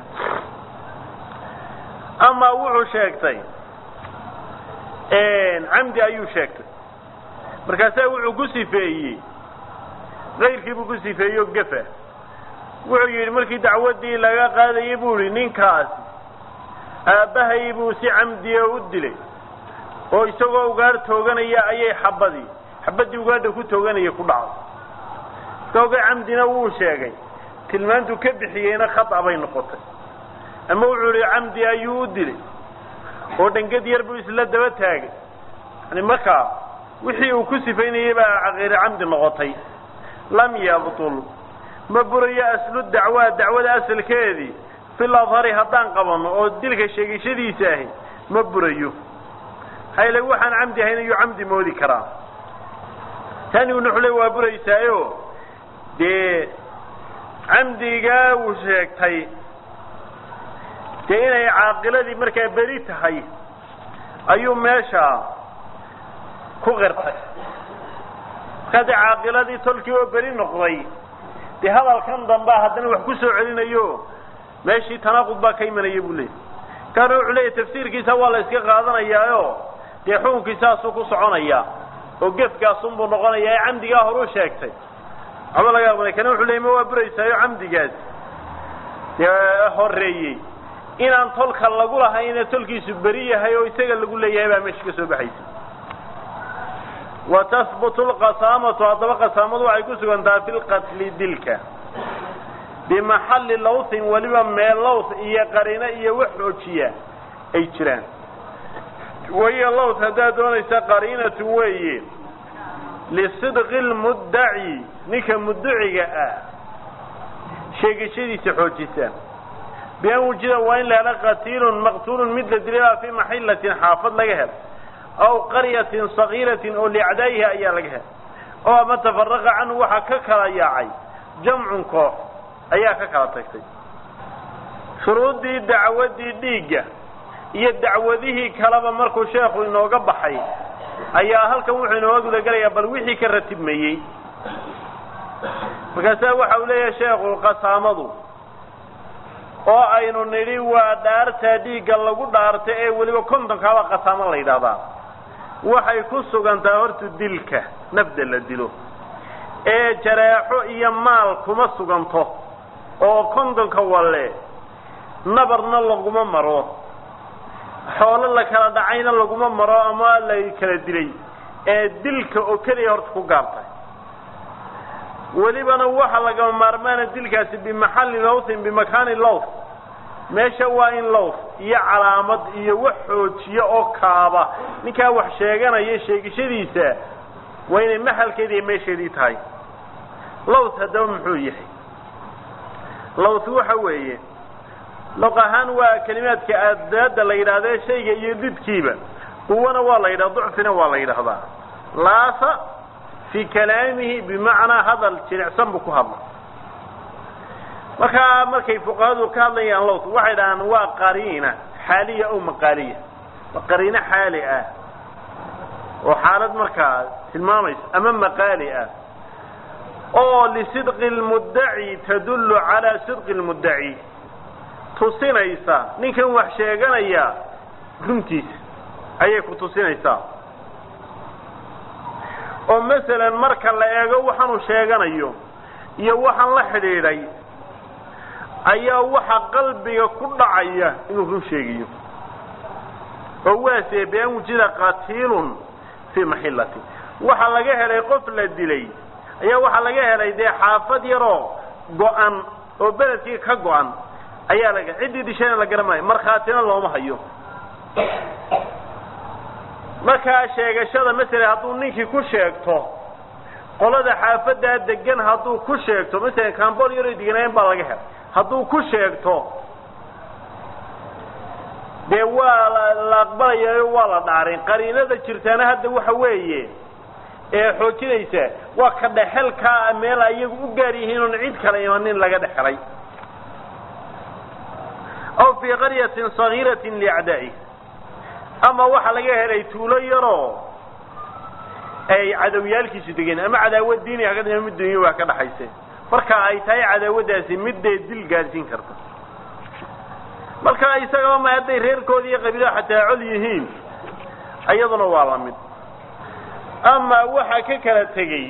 ama wuxuu sheegtay een amdi ayuu sheegtay markaas wuxuu ku sifeeyay qeyrkii buu ku sifeeyo gafa wuxuu yiri markii dacwadii laga qaadayay buu ninkaas aabahay buu si amdi u dilay oo isagoo ugaar tooganaya ayay xabadii xabadii ugaarda ku tooganaya ku dhacay tooga amdina wuu sheegay tilmaantu ka bixiyayna khata bay noqotay ama wuxuu yiri amdi ayuu dilay oo dhangad yar buu isla daba taagay yani marka wixii uu ku sifaynayay baa qeyr amdi noqotay lam yabtul maburiya aslu dacwa dacwada asalkeedii fil adhari hadan qabano oo dilka sheegashadiisa ah maburiyo hayla waxaan amdi hayna yu amdi moodi kara tani uu nuxlay waa buraysaayo de amdiga uu sheegtay de inay aaqiladii markay bari tahay ayuu meesha ku qirtay kada aaqiladii tolkii oo bari noqday de hadalkan damba hadana wax ku soo celinayo meeshii tanaaqud ba ka imanayay buu leeyahay kana uu leeyahay tafsiirkiisa waa la iska qaadanayaayo de xukunkiisa soo ku soconaya oo gefkaas uu noqonaya amdiga horu sheegtay ama laga yaabo kana wuxuu leeyahay waa buraysaayo amdigaas ya horeeyay inaan tolka lagu lahayn tolkiisu bari yahay oo isaga lagu leeyahay baa meesha ka soo baxaysa wa tathbutu alqasamatu hadaba qasamadu waxay ku sugantaa fil qatl dilka bimahalli lawthin waliba meel lawth iyo qarina iyo wax xoojiya ay jiraan وهي الله تدادون قرينة وي لصدق المدعي نك مدعي شيء شيء سحوجته بأن وجد وين لا قتيل مقتول مثل دليل في محلة حافظ لها أو قرية صغيرة أو لعديها أي لها أو ما تفرق عنه وحكك يا عي جمع كوح أي ككرة تكتب شروط دي دعوة دي ديجة iyo dacwadihii kalaba markuu sheekhu inooga baxay ayaa halkan wuxuu inoo guda galaya bal wixii ka ratibmayay markaas waxa uu leeyahay sheekhu qasaamadu oo aynu niri waa dhaarta dhiiga lagu dhaartay ee waliba konton kaaba qasaamo la yiraahdaa waxay ku sugantaa hortu dilka nafda la dilo ee jaraaxo iyo maal kuma suganto oo kontonka wale nabarna laguma maro xoolo la kala dhacayna laguma maro ama la kala dilay ee dilka oo kaliya horta ku gaabtay walibana waxa laga maarmaana dilkaasi bi maxalli lawthin bi makaani lawth meesha waa in lawth iyo calaamad iyo wax xoojiyo oo kaaba ninka wax sheeganaya sheegashadiisa waa inay maxalkeedii meesheedii tahay lawth hadaba muxuu yahay lawth waxa weeye لقاهان وكلمات كأداة لا يراد شيء يدد كيبا هو ولا يراد ضعفنا ولا يراد لاس في كلامه بمعنى هذا الشرع سمبك هذا مركا مركا فقهاء كان لي الله واحد عن وقرينة حالية أو مقالية قرينة حالية وحالة مركا المامس أمام مقالية أو لصدق المدعي تدل على صدق المدعي tusinaysa ninkan wax sheeganaya runtiis ayay ku tusinaysaa oo mesela marka la eego waxaan uu sheeganayo iyo waxaan la xidhiidhay ayaa waxa qalbiga ku dhacaya inuu run sheegiyo oo waasee been wujida qatilun fi mahillati waxa laga helay qof la dilay ayaa waxa laga helay de xaafad yaro go'an oo beledkii ka go'an ayaa laga cidii disheena la garamay markhaatina looma hayo marka sheegashada mesela haduu ninkii ku sheegto qolada xaafada degan haduu ku sheegto mesela kaambol yaro diganeen baa laga helay haduu ku sheegto de waa la aqbalayo waa la dhaarin qariinada jirtaana hadda waxa weeye ee xoojinaysa waa ka dhaxalka meel ayagu u gaar yihiin oo cid kale imanin laga dhaxalay أو في قرية صغيرة لأعدائه أما واحد لقاها ليتولى يرى أي عدويالك يسدقين أما عداوة الديني هكذا من الدنيا وهكذا حيثين فركا أي تاي عداوة داسي مدى الدل قارسين كرتا فركا أي ساقوا ما يدي رير كودي قبيلة حتى عليهين أيضا والله مد أما واحد ككلا تقي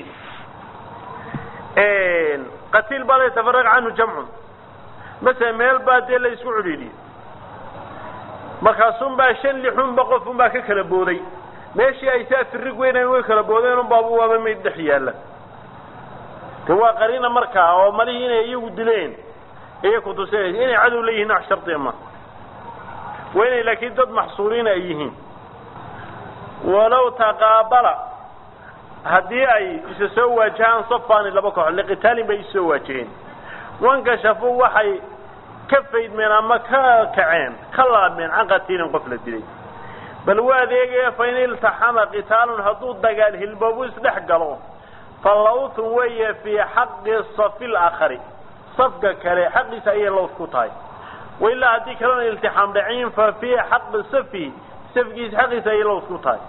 قتيل بالا يتفرق عنه جمع مثلا ميل بادي لا يسوع لي markaasun baa shan lixun boqof baa ka kala booday meeshii ay saafir weyn ay kala boodeen baabu waaba mid dhaxyaala tawa qarina markaa oo malihi inay iyagu dileen ee ku tusay inay cadow leeyihiin wax sharti ma weynay laakiin dad maxsuuriin ay yihiin walaw taqabala hadii ay isa soo wajahan safaan laba koox liqitaalin bay soo wajaheen wanka shafu waxay كفيد من أما كعين خلا من عن قتيل قفلة دليل بل واديك فين التحم قتال هدود دجال هالبوس دحجلون فاللوث ويا في حق الصف الآخر صفقة كله حق سأي اللوث كتاي وإلا هديك لون التحام دعين ففي حق الصفي صفقة حق سأي اللوث كتاي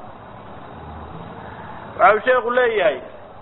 عاوز يقول لي هاي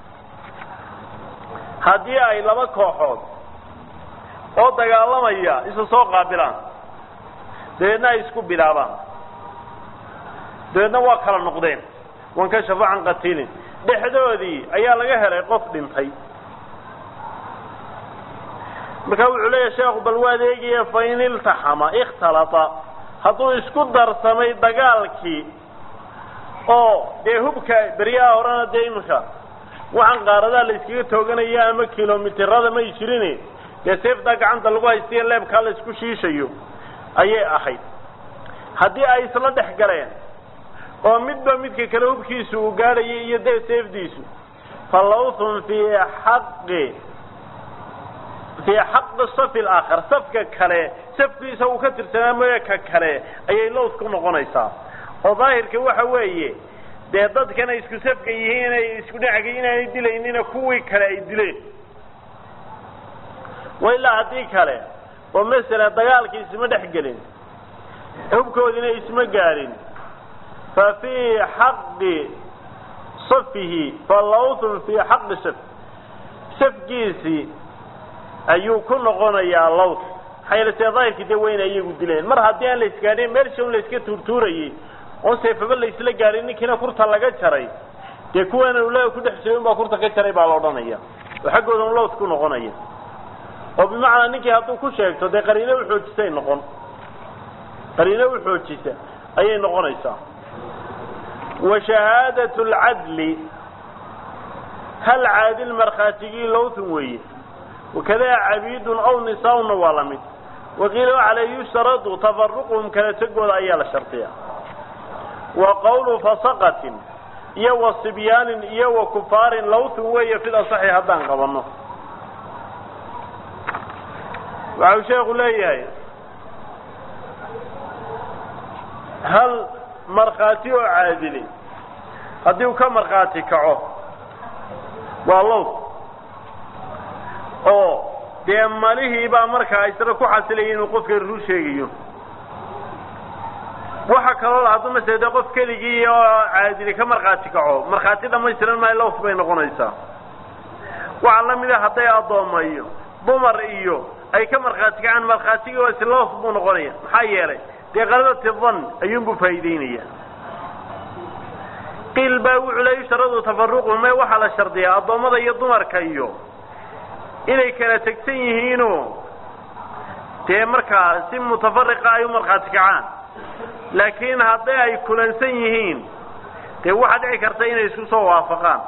هدي أي لما كحول oo dagaalamaya isu soo qaabilaan deedna isku bilaabaan deedna waa kala noqdeen wan ka shafaan qatilin dhexdoodii ayaa laga helay qof dhintay marka wuxuu leeyahay sheekhu bal waa adeegaya fa in iltaxama ikhtalata hadduu isku darsamay dagaalkii oo dee hubka beriyaha horena dee iminka waxaan qaaradaa la iskaga tooganaya ama kilomitirada may jirin dee seeftaa gacanta lagu haystiya leebkaa la isku shiishayo ayay ahayd haddii ay isla dhex galeen oo midba midka kale hubkiisu uu gaadhayay iyo dee seefdiisu falawthun fii xaqi fii xaqi safi alaakhar safka kale safkiisa uu ka tirsanaa mooye ka kale ayay lowth ku noqonaysaa oo daahirka waxa weeye dee dadkan ay isku safka yihiin inay isku dhinaca inaanay dilaynina kuwii kale ay dileen wa ilaa haddii kale oo masala dagaalkii isma dhex gelin hubkoodina isma gaadhin fa fii xaqi safihi falawthun fii xaqi saf safkiisii ayuu ku noqonayaa lowth maxaa yeele see daahirkii dee weyna iyagu dileen mar haddii aan la isgaadhin meelsha un la iska tuurtuurayay oo seefaba la isla gaadhin ninkiina kurta laga jaray dee kuwaana ulaga ku dhex jiray unbaa kurta ka jaray baa la odhanaya oo xaggooda un lowth ku noqonaya oo bimacnaa ninkii hadduu ku sheegto dee qariino uxoojisay noqon qariino uxoojisa ayay noqonaysaa wa shahaadatu alcadli hal caadil markhaatigii lowthun weeye wakadaa cabiidun aw nisaa'una waa la mid waqiila waxaa la yushtaradu tafaruquhum kala tegooda ayaa la shartiya wa qawlu fasaqatin iyo wa sibyaanin iyo wa kufaarin lowthun weeye fil asaxi haddaan qabanno waxau sheekhu leeyahay hal markhaati oo caadili haddii uu ka markhaati kaco waa lowth oo dee malihii baa markaa isna ku xasilaya inuu qofka rur sheegayo waxa kaloo la hadduu masala dee qof keligii oo caadili ka markhaati kaco markhaati dhamaystiran maayo lowth bay noqonaysaa waxaa la mid a hadday addoomayo dumar iyo ay ka markhaati kacaan markhaatigii oo islowth buu noqonaya maxaa yeelay dee qaladati dhan ayuunbuu faa'iideynaya qiil baa wuxuu la yusharadu tafaruqu me waxaa la shardiyaa addoommada iyo dumarka iyo inay kala tegsan yihiinoo dee markaa si mutafariqa ay u markhaati kacaan laakiin hadday ay kulansan yihiin dee waxaa dhici karta inay isku soo waafaqaan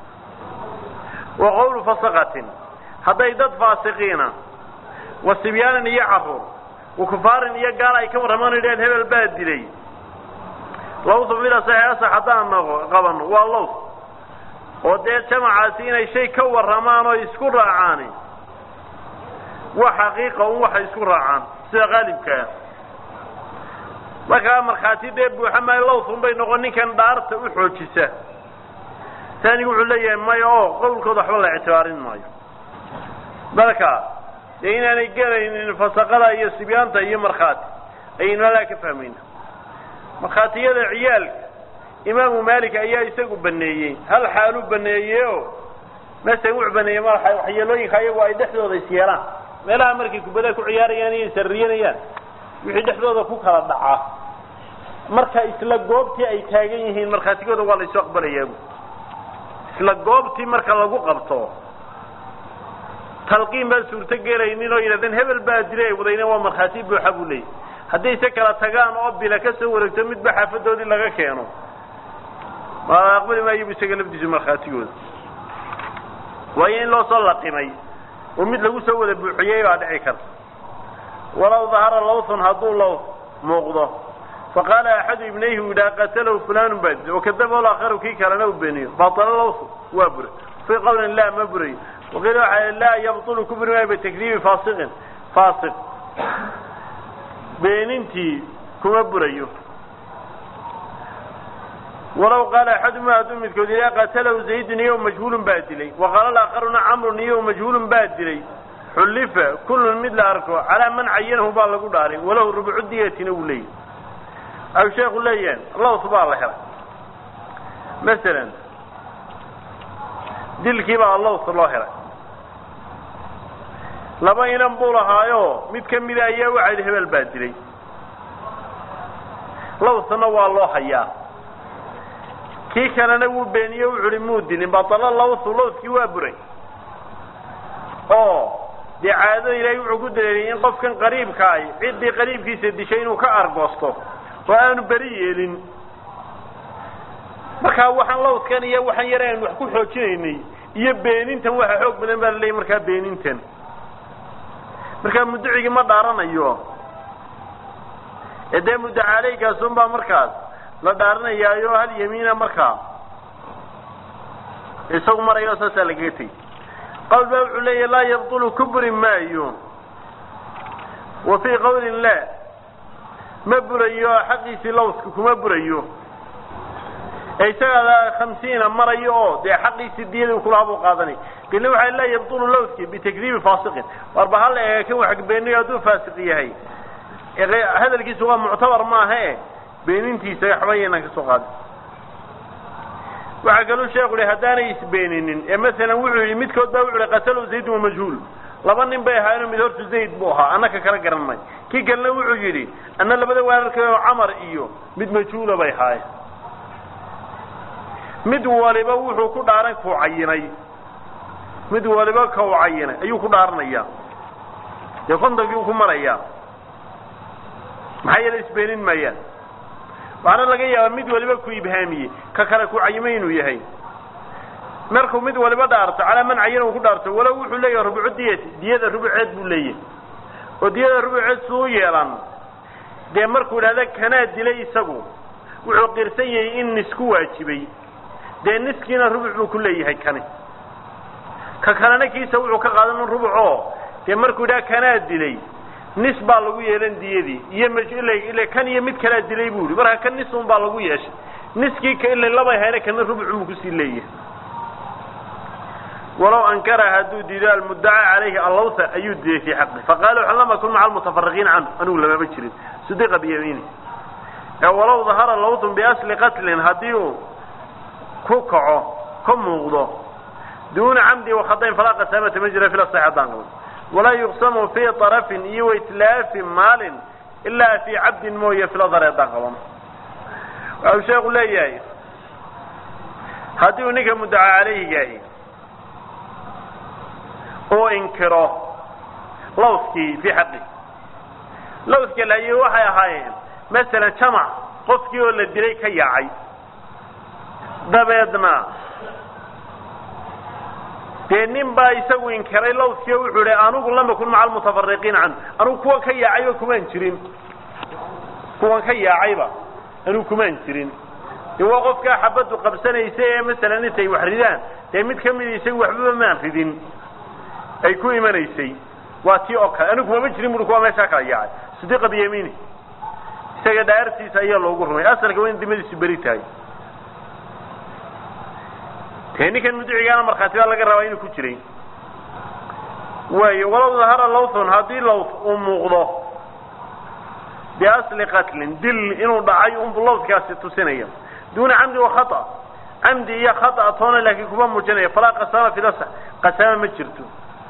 wa qawlu fasaqatin hadday dad faasiqiina wa sibyaanin iyo carruur wa kufaarin iyo gaal ay ka warramaan idhaheen hebel baa dilay lowthu fila saxiasa haddaan qabanno waa lowth oo dee jamacaasi inay shay ka warramaan oo isku raacaan waa xaqiiqa un waxay isku raacaan sida qaalibkaa markaa markhaati dee buuxa maayo lowthun bay noqon ninkan dhaarta u xoojisa taanigu wuxuu leeyahay maya oo qowlkooda waxba la ictibaarin maayo marka dee inaanay gelaynin fasaqada iyo sibyaanta iyo markhaati ayaynu halaa ka fahmayna markhaatiyada ciyaalka imaamu maalik ayaa isagu baneeyey hal xaalu baneeyey oo masalan wuxuu baneeyey ma waxyeelooyinka ayagu ay dhexdooda is yeelaan meelaha markay kubada ku ciyaarayaan iyo sarriyanayaan wixii dhexdooda ku kala dhacaa marka isla goobtii ay taagan yihiin markhaatigooda waa la isu aqbalayaa isla goobtii marka lagu qabto talqiin baa suurto gelaynin oo yidhahdeen hebel baa dilay wadayna waa markhaati buuxa buu leeyahy hadday se kala tagaan oo bila ka soo wareegto midba xaafadoodii laga keeno ma aqbali maayo bu isaga lafdiisu markhaatigooda waayo in loo soo laqimay oo mid lagu soo wada buuxiyey baa dhici karta walaw dahara lowthun hadduu lowth muuqdo faqaala axadu ibnayhi u yidhaha qatalahu fulanun baa dilay wakadaba alakharu kii kalena u beeniyo batala lowthu waa buray fii qawlin laa ma burayo waqiila waxaa laa yabtulu ku buri maayo bitakdiibi faasiqin faasiq beenintii kuma burayo walaw qaala axaduma hadduu midkood idaa qatalahu zaydun iyo majhuulun baa dilay waqaala alaakharuna camrun iyo majhuulun baa dilay xullifa kullun mid la arko calaa man cayanahu baa lagu dhaaray walahu rubcu diyatina uu leeyahy aw sheekhu leeyahan lowth baa la helay masalan dilkii baa lowth loo helay laba inan buu lahaayo mid ka mida ayaa waxaa yidhi hebel baa dilay lowthna waa loo hayaa kii kalena wuu beeniye wuxu uhi muu dilin batala lowthu lowthkii waa buray oo dee caadada ilaahay wuxuu ku daleeliyay in qofkan qariibka ay ciddii qariibkiisa dishay inuu ka argoosto oo aanu beri yeelin markaa waxaan lawdkan iyo waxaan yar aan wax ku xoojinaynay iyo beenintan waxa xoog badan baa leeyahay markaa beenintan markaa mudcigi ma dhaaranayo ee mudda calayga sunba markaas la dhaaranayaayo hal yamiina markaa isagu marayo saasa la geetay qawl baa wuxuu leeyahay laa yabtulu kubri maayo wa fi qawlin la ma burayo xaqiisi lawdka kuma burayo isaga خمسين marayo oo de xaqiisi diyada ku laabo qaadanay qilna waxa la yabtulu lawdki bi takdib faasiq warba hal ee kan wax beenay adu faasiq yahay ee hadalkiisu waa mu'tabar ma aha beenintiisa waxbayna ka soo qaad waxa galu sheekhu le hadaanay isbeeninin ee mesela wuxuu yiri midkood baa wuxuu qasalo zayd wa majhul laba nin bay ahaayeen mid hortu zayd buu ahaa anaka kala garanay ki galna wuxuu yiri anna labada weerarka Umar iyo mid majhul bay ahaayeen mid waliba wuxuu ku dhaaran ku cayinay mid waliba ka cayinay ayuu ku dhaaranaya ee qondagi uu ku maraya maxay isbeenin maayaan waxana laga yaabaa mid waliba ku ibhaamiye ka kala ku cayimay inuu yahay markuu mid waliba dhaarto cala man cayina uu ku dhaarto wala wuxuu leeyahay rubuc diyad diyada rubuceed buu leeyahay oo diyada rubuceed soo yeelan de markuu raada kana dilay isagu wuxuu qirsan yahay in isku waajibay de niskiina rubuc buu ku leeyahay kani ka kalena kiisa wuxuu ka qaadan rubuco de markuu daa kana dilay nisba lagu yeelan diyadii iyo majilay ilaa kan iyo mid kala dilay buu marka kan nisun baa lagu yeeshay niskii ka ilaa laba hayna kan rubuc uu ku sii leeyahay walaw ankara hadu didaal mudda'a alayhi allawta ayu diyafi haqqi faqalu halama kun ma'a almutafarriqin an anu lama bajirin sidiqa biyamini walaw dhahara allawtu bi asli qatlin hadiyu ku kaco ku muuqdo دون عمد وخطئ فلا قسامة مجرى في الصحة ولا يقسم في طرف إيو إتلاف مال إلا في عبد موية في الأضر يدقون أو شيخ لا ياي هذه نك مدعى عليه جاي أو إنكره لوسكي في حقه لوسكي لا يوحى هاي مثلا شمع قفكي ولا الدريك هيعي دبيدنا تنين با يسوي إنكاري لو سيوي حولي أنو قل لما كن مع المتفرقين عنه أنو كوا كي عيبا كمان شرين كوا كي عيبا أنو كمان شرين يوقف كا حبته قبسانة يسيء مثلا نسي وحردان تيميد كمي يسيء وحبه ما أنفذين أي كو إيمان يسيء واتي أوكا أنو كوا مجرين مركوا ما شاكا يعني صديقة بيميني سيقى دائرتي سيئة الله قرمي أصلا كوين دمالي سبريتاي كأني كان مدعي أنا مرخاتي الله قرر وين كشري وي ولو ظهر اللوث هذه اللوث أم غضا بأصل قتل دل إنه ضعي أم باللوث كاسة سنة دون عمد وخطأ عمد هي خطأ طونا لكن كمان مجنية فلا قسامة في لسه قسامة مجرته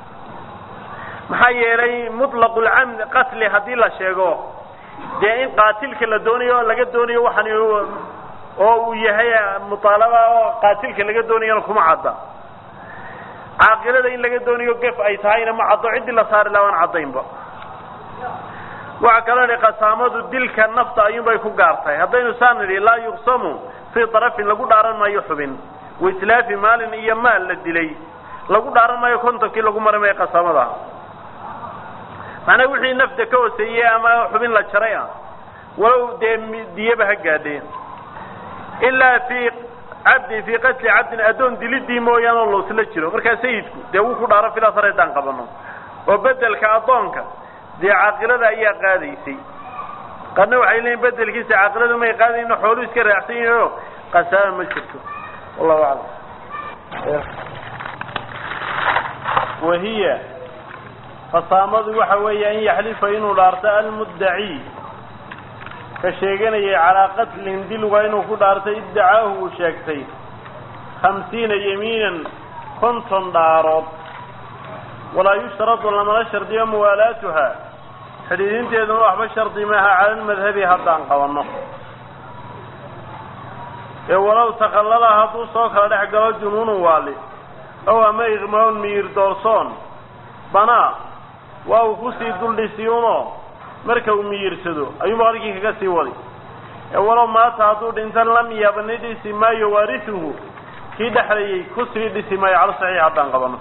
محيي لي مطلق العمد قتل هذه لا شيء جاء قاتلك لدوني ولا قد دوني وحني oo yahay mutalaba oo qaatilka laga doonayo kuma cadda aqalada in laga doonayo gaf ay tahayna ma caddo cid la saar laawan cadaynba waxa kale ee qasaamadu dilka nafta ayuu bay ku gaartay hadaynu saaniri la yuqsamu fi tarafin lagu dhaaran maayo xubin wa islaafi maalin iyo maal la dilay lagu dhaaran maayo kontonkii lagu maramay qasaamada ana wixii nafta ka waseeyay ama xubin la jaray walow diyaba ha gaadeen إلا في عبد في قتل عبد أدون دلدي مويان الله سلجره مركا سيدكو دي وكو دارا في الأثر يدان قبلنا وبدل كأضونك دي عاقلة أي قاديسي قد نوع إلين بدل كيسي عاقلة ما يقادي إنه حولو يسكر يحسين قسام مشكلته والله أعلم وهي فصامد وحوية أن يحلف إنه لارتاء المدعي كشيغانية على قتل دل وإنه كدارتي ادعاه شاكتي خمسين يمينا كنتم دارات ولا يشترط لما نشرط يوم موالاتها حديثين تيدنوا أحب الشرط ماها على المذهب حتى انقوى ولو تخللها توصوك لحق الجنون والي أو أما إغمون مير دورسون بنا waa ku sii duldhisiyuno marka uu miyirsado ayuu halkii kaga sii wadi ee walaw maata hadduu dhintan lam yabni dhisi maayo waarisuhu kii dhexlayay ku sii dhisi maayo cala saxiix haddaan qabano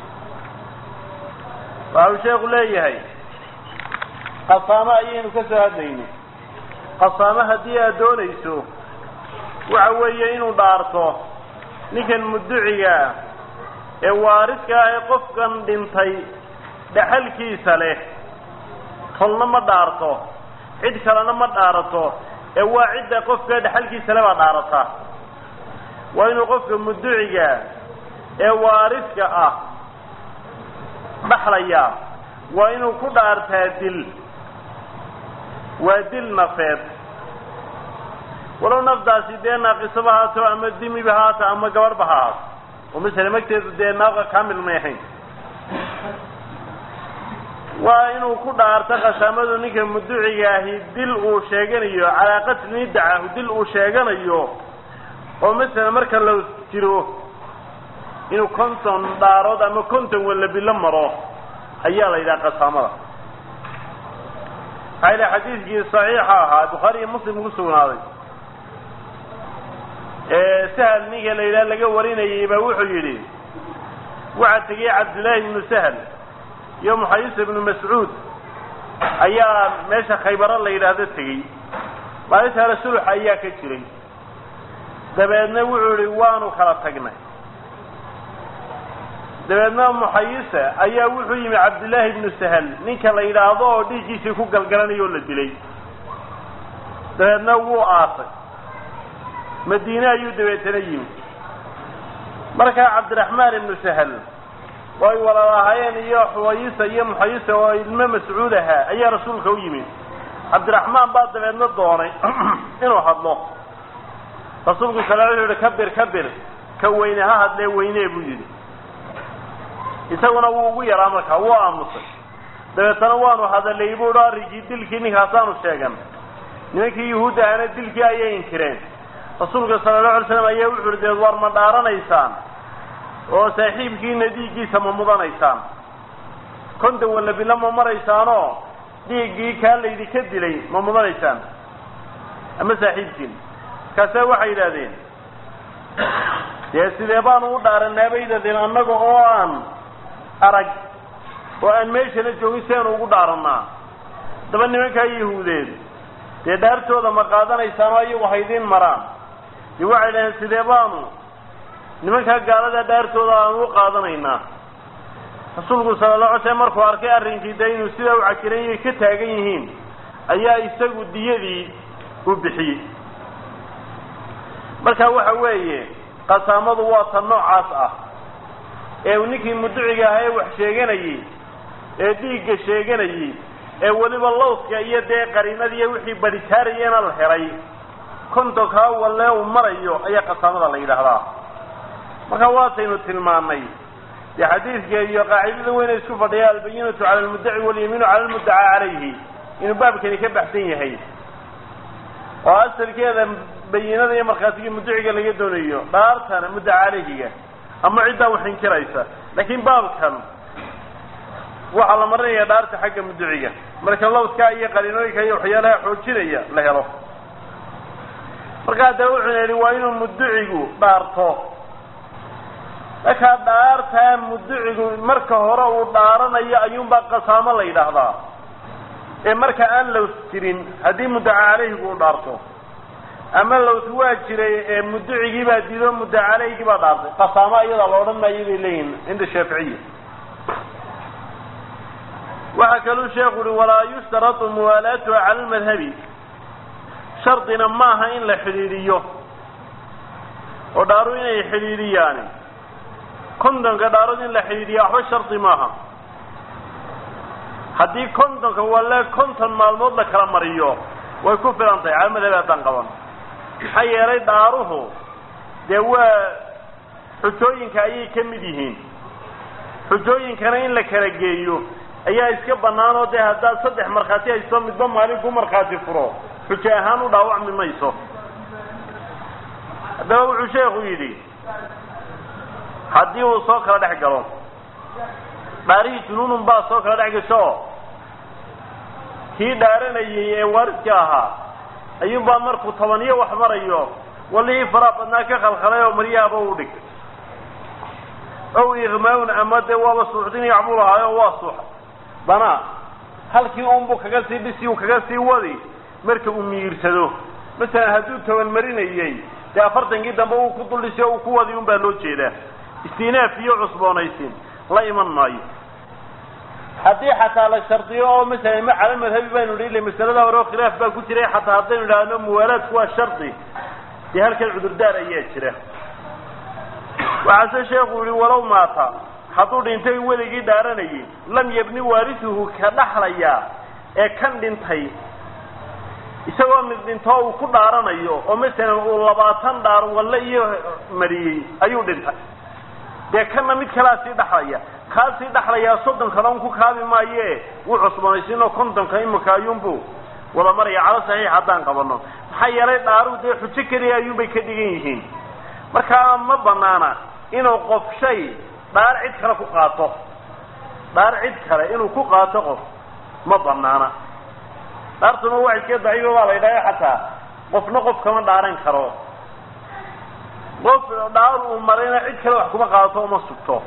waxau sheekhu leeyahay qasaamo ayaynu ka soo hadlaynay qasaamo haddii aad doonayso waxa weeye inuu dhaarto ninkan mudduciga ee waaridka ah ee qofkan dhintay dhaxalkiisa leh tolna ma dhaarto cid kalena ma dhaarato ee waa cidda qofka dhaxalkiisa leh baa dhaarata waa inuu qofka mudduciga ee waaridka ah dhaxlaya waa inuu ku dhaartaa dil waa dil nafeed walow nafdaasi dee naaqisaba haato ama dimiba haata ama gabadhba ha haato oo masala magteedu dee naaqa kaamil may ahayn waa inuu ku dhaarto qasaamadu ninka mudduciga ahi dil uu sheeganayo calaa qatli dacahu dil uu sheeganayo oo masala marka la jiro inuu konton dhaarood ama konton walabilo maro ayaa la yidhaha qasaamada maxaa ilaha xadiidkii saxiixa ahaa bukhaari iyo muslim ugu sugnaaday ee sahal ninka la yidhaha laga warinayay baa wuxuu yidhi waxaa tegey cabdullaahi ibnu sahal iyo muxayis ibnu mascuud ayaa meesha khaybaro la yidhaahdo tegey maalintaana sulux ayaa ka jiray dabeedna wuxuu yihi waanu kala tagnay dabeedna muxayisa ayaa wuxuu yimi cabdullaahi ibnu sahal ninka la yidhaahdo oo dhiiggiisii ku galgalanaya oo la dilay dabeedna wuu aasay madiine ayuu dabeetana yimi markaa cabdiraxmaan ibnu sahal oo ay walaalahaayeen iyo xuwayisa iyo muxayisa oo ilmo mascuud ahaa ayaa rasuulka u yimid cabdiraxmaan baa dabeedna doonay inuu hadlo rasuulku sala wuxuu yihi kabir kabir ka weyne ha hadlee weynee buu yidhi isaguna wuu ugu yaraa markaa wuu aamusay dabeetana waanu hadalay buu hi arrinkii dilkii ninkaasaanu sheegan nimankii yuhuud ahana dilkii ayay inkireen rasuulka sala allahu alay slam ayaa wuxu uhi deed war ma dhaaranaysaan oo saaxiibkiina dhiiggiisa ma mudanaysaan konton walabilo ma maraysaanoo dhiiggii kaa laydinka dilay ma mudanaysaan ama saaxiibkiin markaase waxay yidhahdeen dee sidee baanu u dhaaranaa bay yidhahdeen annaga oo aan arag oo aan meeshana joogin si aanu ugu dhaarannaa daba nimankaa yahuudeed dee dhaartooda ma qaadanaysaan oo ayagu haydiin maraan dee waxay dhaheen sidee baanu nimankaa gaalada dhaartooda aanu u qaadanaynaa rasuulku sala allahu alay slam markuu arkay arrinkii dee inuu sidaa u cakiran yahay ka taagan yihiin ayaa isagu diyadii u bixiyey marka waxa weeye qasaamadu waa tan noocaas ah ee ninkii mudduciga ahaa ee wax sheeganayey ee dhiigga sheeganayey ee weliba lowska iyo dee qariinadiiyo wixii badhitaarayena la helay kontonkaa walle uu marayo ayaa qasaamada la yidhaahdaa marka waataynu tilmaanay dee xadiidka iyo qaacidada weyna isku fadhiya albayinatu cala almuddaci walyamiinu cala almuddacaa calayhi inuu baabkani ka baxsan yahay oo asalkeeda bayinada iyo markhaatigii mudduciga laga doonayo dhaartana muddaca calayhiga ama ciddaa wax inkiraysa laakiin baabkan waxaa la marinaya dhaarta xagga mudduciga marka lowskaa iyo qariinooyinka iyo waxyaalaha xoojinaya la helo markaa dee wuxuuna yidhi waa inuu mudducigu dhaarto markaa dhaartaa mudducigu marka hore uu dhaaranayo ayuunbaa qasaamo la yidhaahdaa ee marka aan lows jirin haddii muddaca calayhigu u dhaarto ama lows waa jiray ee mudducigii baa diido muddaca calayhigii baa dhaartay qasaamo iyadaa la odhan maayo bay leeyihin cinda shaaficiya waxaa kaluu sheekhu uhi walaa yushtaratu muwaalaatuha cala almadhabi shardina maaha in la xidhiidhiyo oo dhaaru inay xidhiidhiyaani kontonka dhaarod in la xidhiidhiya waxba shardi maaha haddii kontonka walle konton maalmood la kala mariyo way ku filan tahay cala madhabi haddaan qaban maxaa yeelay dhaaruhu dee waa xujooyinka ayay ka mid yihiin xujooyinkana in la kala geeyo ayaa iska bannaan oo dee haddaad saddex markhaati haysto midba maalin ku markhaati furo xujo ahaan u dhaawacmi mayso haddaba wuxuu sheekhu yidhi haddii uu soo kala dhex galo dhaarihii junuunun baa soo kala dhex gasho kii dhaaranayay ee waaridka ahaa ayuunbaa markuu tobaniyo wax marayo walihii faraa badnaa ka khalkhalay oo maryahaaba u dhig ow iqmaawun ama dee waaba suuxdin yacbuu lahaayo waa suuxa banaa halkii unbuu kaga sii dhisi uu kaga sii wadi marka uu miyirsado masalan hadduu toban marinayey dee afartankii dambe uu ku duldhisi o uu ku wadi un baa loo jeedaa istinaaf iyo cusboonaysiin la iman maayo haddii xataa la shardiyo oo masalan ma cala madhabi baynu idhi ile masalada hore oo khilaaf baa ku jiray xataa haddaynu idhaahno muwaalaadku waa shardi dee halkan cudurdaar ayaa jira waxaase sheekhu yihi walow maata hadduu dhintay weligii dhaaranayay lam yabni waarisuhu ka dhaxlayaa ee kan dhintay isagoo mid dhintoo uu ku dhaaranayo oo masalan uu labaatan dhaar walle iyo mariyey ayuu dhintay dee kanna mid kalaa sii dhaxlaya kaa sii dhaxlayaa soddonkan un ku kaabi maaye wuu cusbanaysiinoo kontonka imika ayuunbu wada maraya calo saxiix haddaan qabano maxaa yeelay dhaaruhu dee xujo keliya ayuunbay ka dhigan yihiin markaa ma banaana inuu qof shay dhaar cid kale ku qaato dhaar cid kale inuu ku qaato qof ma banaana dhaartuna waa iska daciifa baa la yidhaha xataa qofna qof kama dhaaran karo qof dhaar uu marayna cid kale wax kuma qaadato uma sugto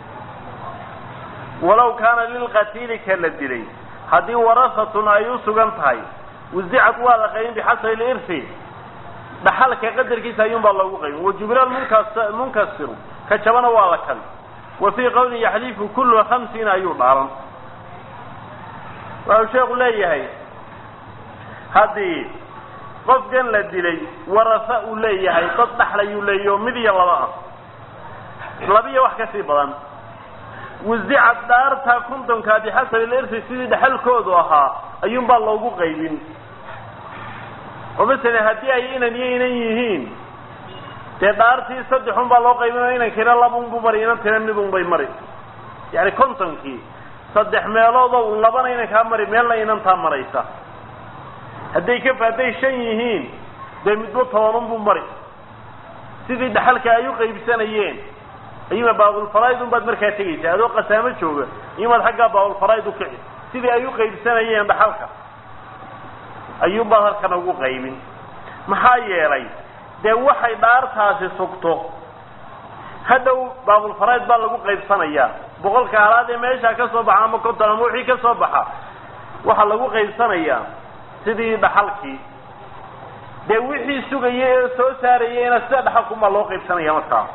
walow kaana lilqatiili ka la dilay haddii warasatun ay u sugan tahay wasicad waa la qaybin bixasabi lirfi dhaxalka qadarkiisa ayuun baa loogu qaybin wajubila munkasiru ka jabana waa la kali wa fii qawlin yaxlifu kullu khamsiina ayuu dhaaran waxau sheekhu leeyahay haddii qofkan la dilay warasa uu leeyahay dad dhaxlayuu leeyaho mid iyo laba ah labiyo wax kasii badan wasicad dhaarta kontonkaa bixasabi lirfi sidii dhaxalkoodu ahaa ayuun baa loogu qaybin oo masalan haddii ay inan iyo inan yihiin dee dhaartii saddexun baa loo qaybinao inankiina labaunbu mari inantiina midun bay mari yani kontonkii saddex meeloodoo labana inankaa mari meelna inantaa maraysa hadday ka hadday shan yihiin dee midba tobanunbuu mari sidii dhaxalka ay u qaybsanayeen ayuuma baabulfaraid un baad markaa tegaysa adoo qasaamo jooga iyumaad xaggaa baabulfaraid ukici sidii ay u qaybsanayeen dhaxalka ayuunbaad halkan ugu qaybin maxaa yeelay dee waxay dhaartaasi sugto hadhow baabulfaraid baa lagu qaybsanayaa boqolka halaad ee meeshaa ka soo baxa ama konton ama wixii ka soo baxa waxaa lagu qaybsanayaa sidii dhaxalkii dee wixii sugaya ee soo saarayayna sida dhaxalkumaa loo qaybsanaya markaa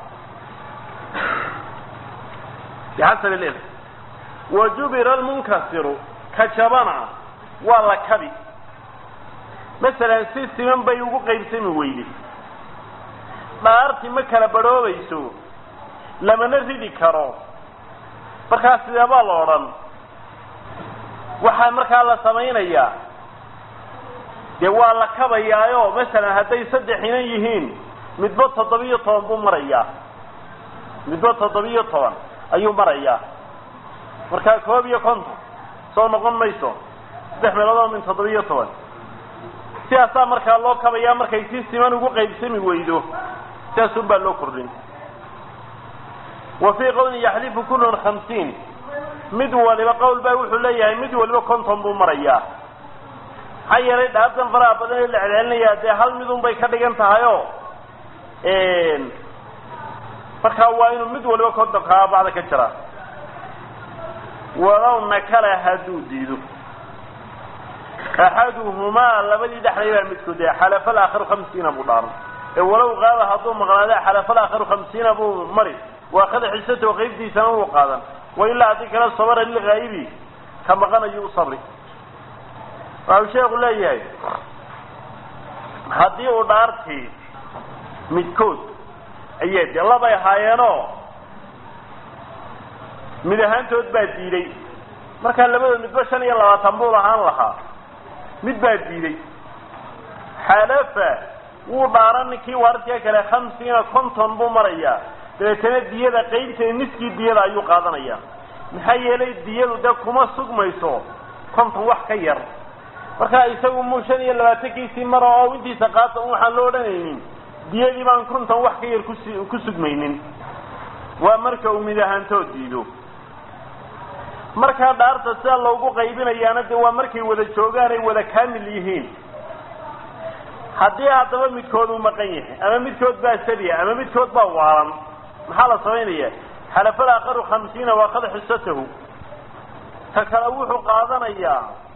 bixasabi lirf wajubira almunkasiru ka jabana waa la kabi masalan si siman bay ugu qaybsami weyday dhaartii ma kala badhoobayso lamana ridi karo markaas sidee baa la odhan waxaa markaa la samaynayaa dee waa la kabayaayo masalan hadday saddex inan yihiin midba toddobiyo toban buu marayaa midba toddobiyo toban ayuu marayaa markaa koob iyo konton soo noqon mayso saddex meeloodoo min toddobiyo toban sidaasaa markaa loo kabayaa markay si siman ugu qaybsami weydo sidaasun baa loo kordhin wa fii qawlin yaxlifu kullun khamsiin mid waliba qowl baa wuxuu leeyahay mid waliba konton buu marayaa maxaa yeelay dhaartan faraha badan ee la celcelinayaa dee hal midun bay ka dhigan tahayo markaa waa inuu mid waliba kontonkaa bacda ka jiraa walow nakala hadduu diido axaduhumaa labadii dhexlay baa midkood ee xalafa alaakharu khamsiina buu dhaaran ee walow qaaba hadduu maqnaada xalafa alaakharu khamsiina buu mari waa kada xisatoo qaybtiisana uu qaadan wa ilaa haddii kale sabara lilghaa'ibi ka maqanayu u sabri waxau sheekhu leeyahay haddii uu dhaartii midkood ayee dee labay ahaayeenoo mid ahaantood baa diiday markaa labadood midba shan iyo labaatan buu lahaan lahaa mid baa diiday xalafa wuu dhaaran ninkii waartiga kale khamsiina konton buu marayaa dabeetana diyada qaybteeda niskii diyada ayuu qaadanayaa maxaa yeelay diyadu dee kuma sugmayso konton wax ka yar markaa isagu muu shan iyo labaatankiisii mara oo intiisa qaata waxaan loo odhanaynin diyadii baan konton wax ka yar kus ku sugmaynin waa marka uu mid ahaantood diido marka dhaarta sida loogu qaybinayaana de waa markay wada joogaan ay wada kaamil yihiin haddii haddaba midkood uu maqan yahay ama midkood baa sabiya ama midkood baa waalan maxaa la samaynayaa xalafa al-aakharu khamsiina wa qad xisatahu ta kale wuxuu qaadanayaa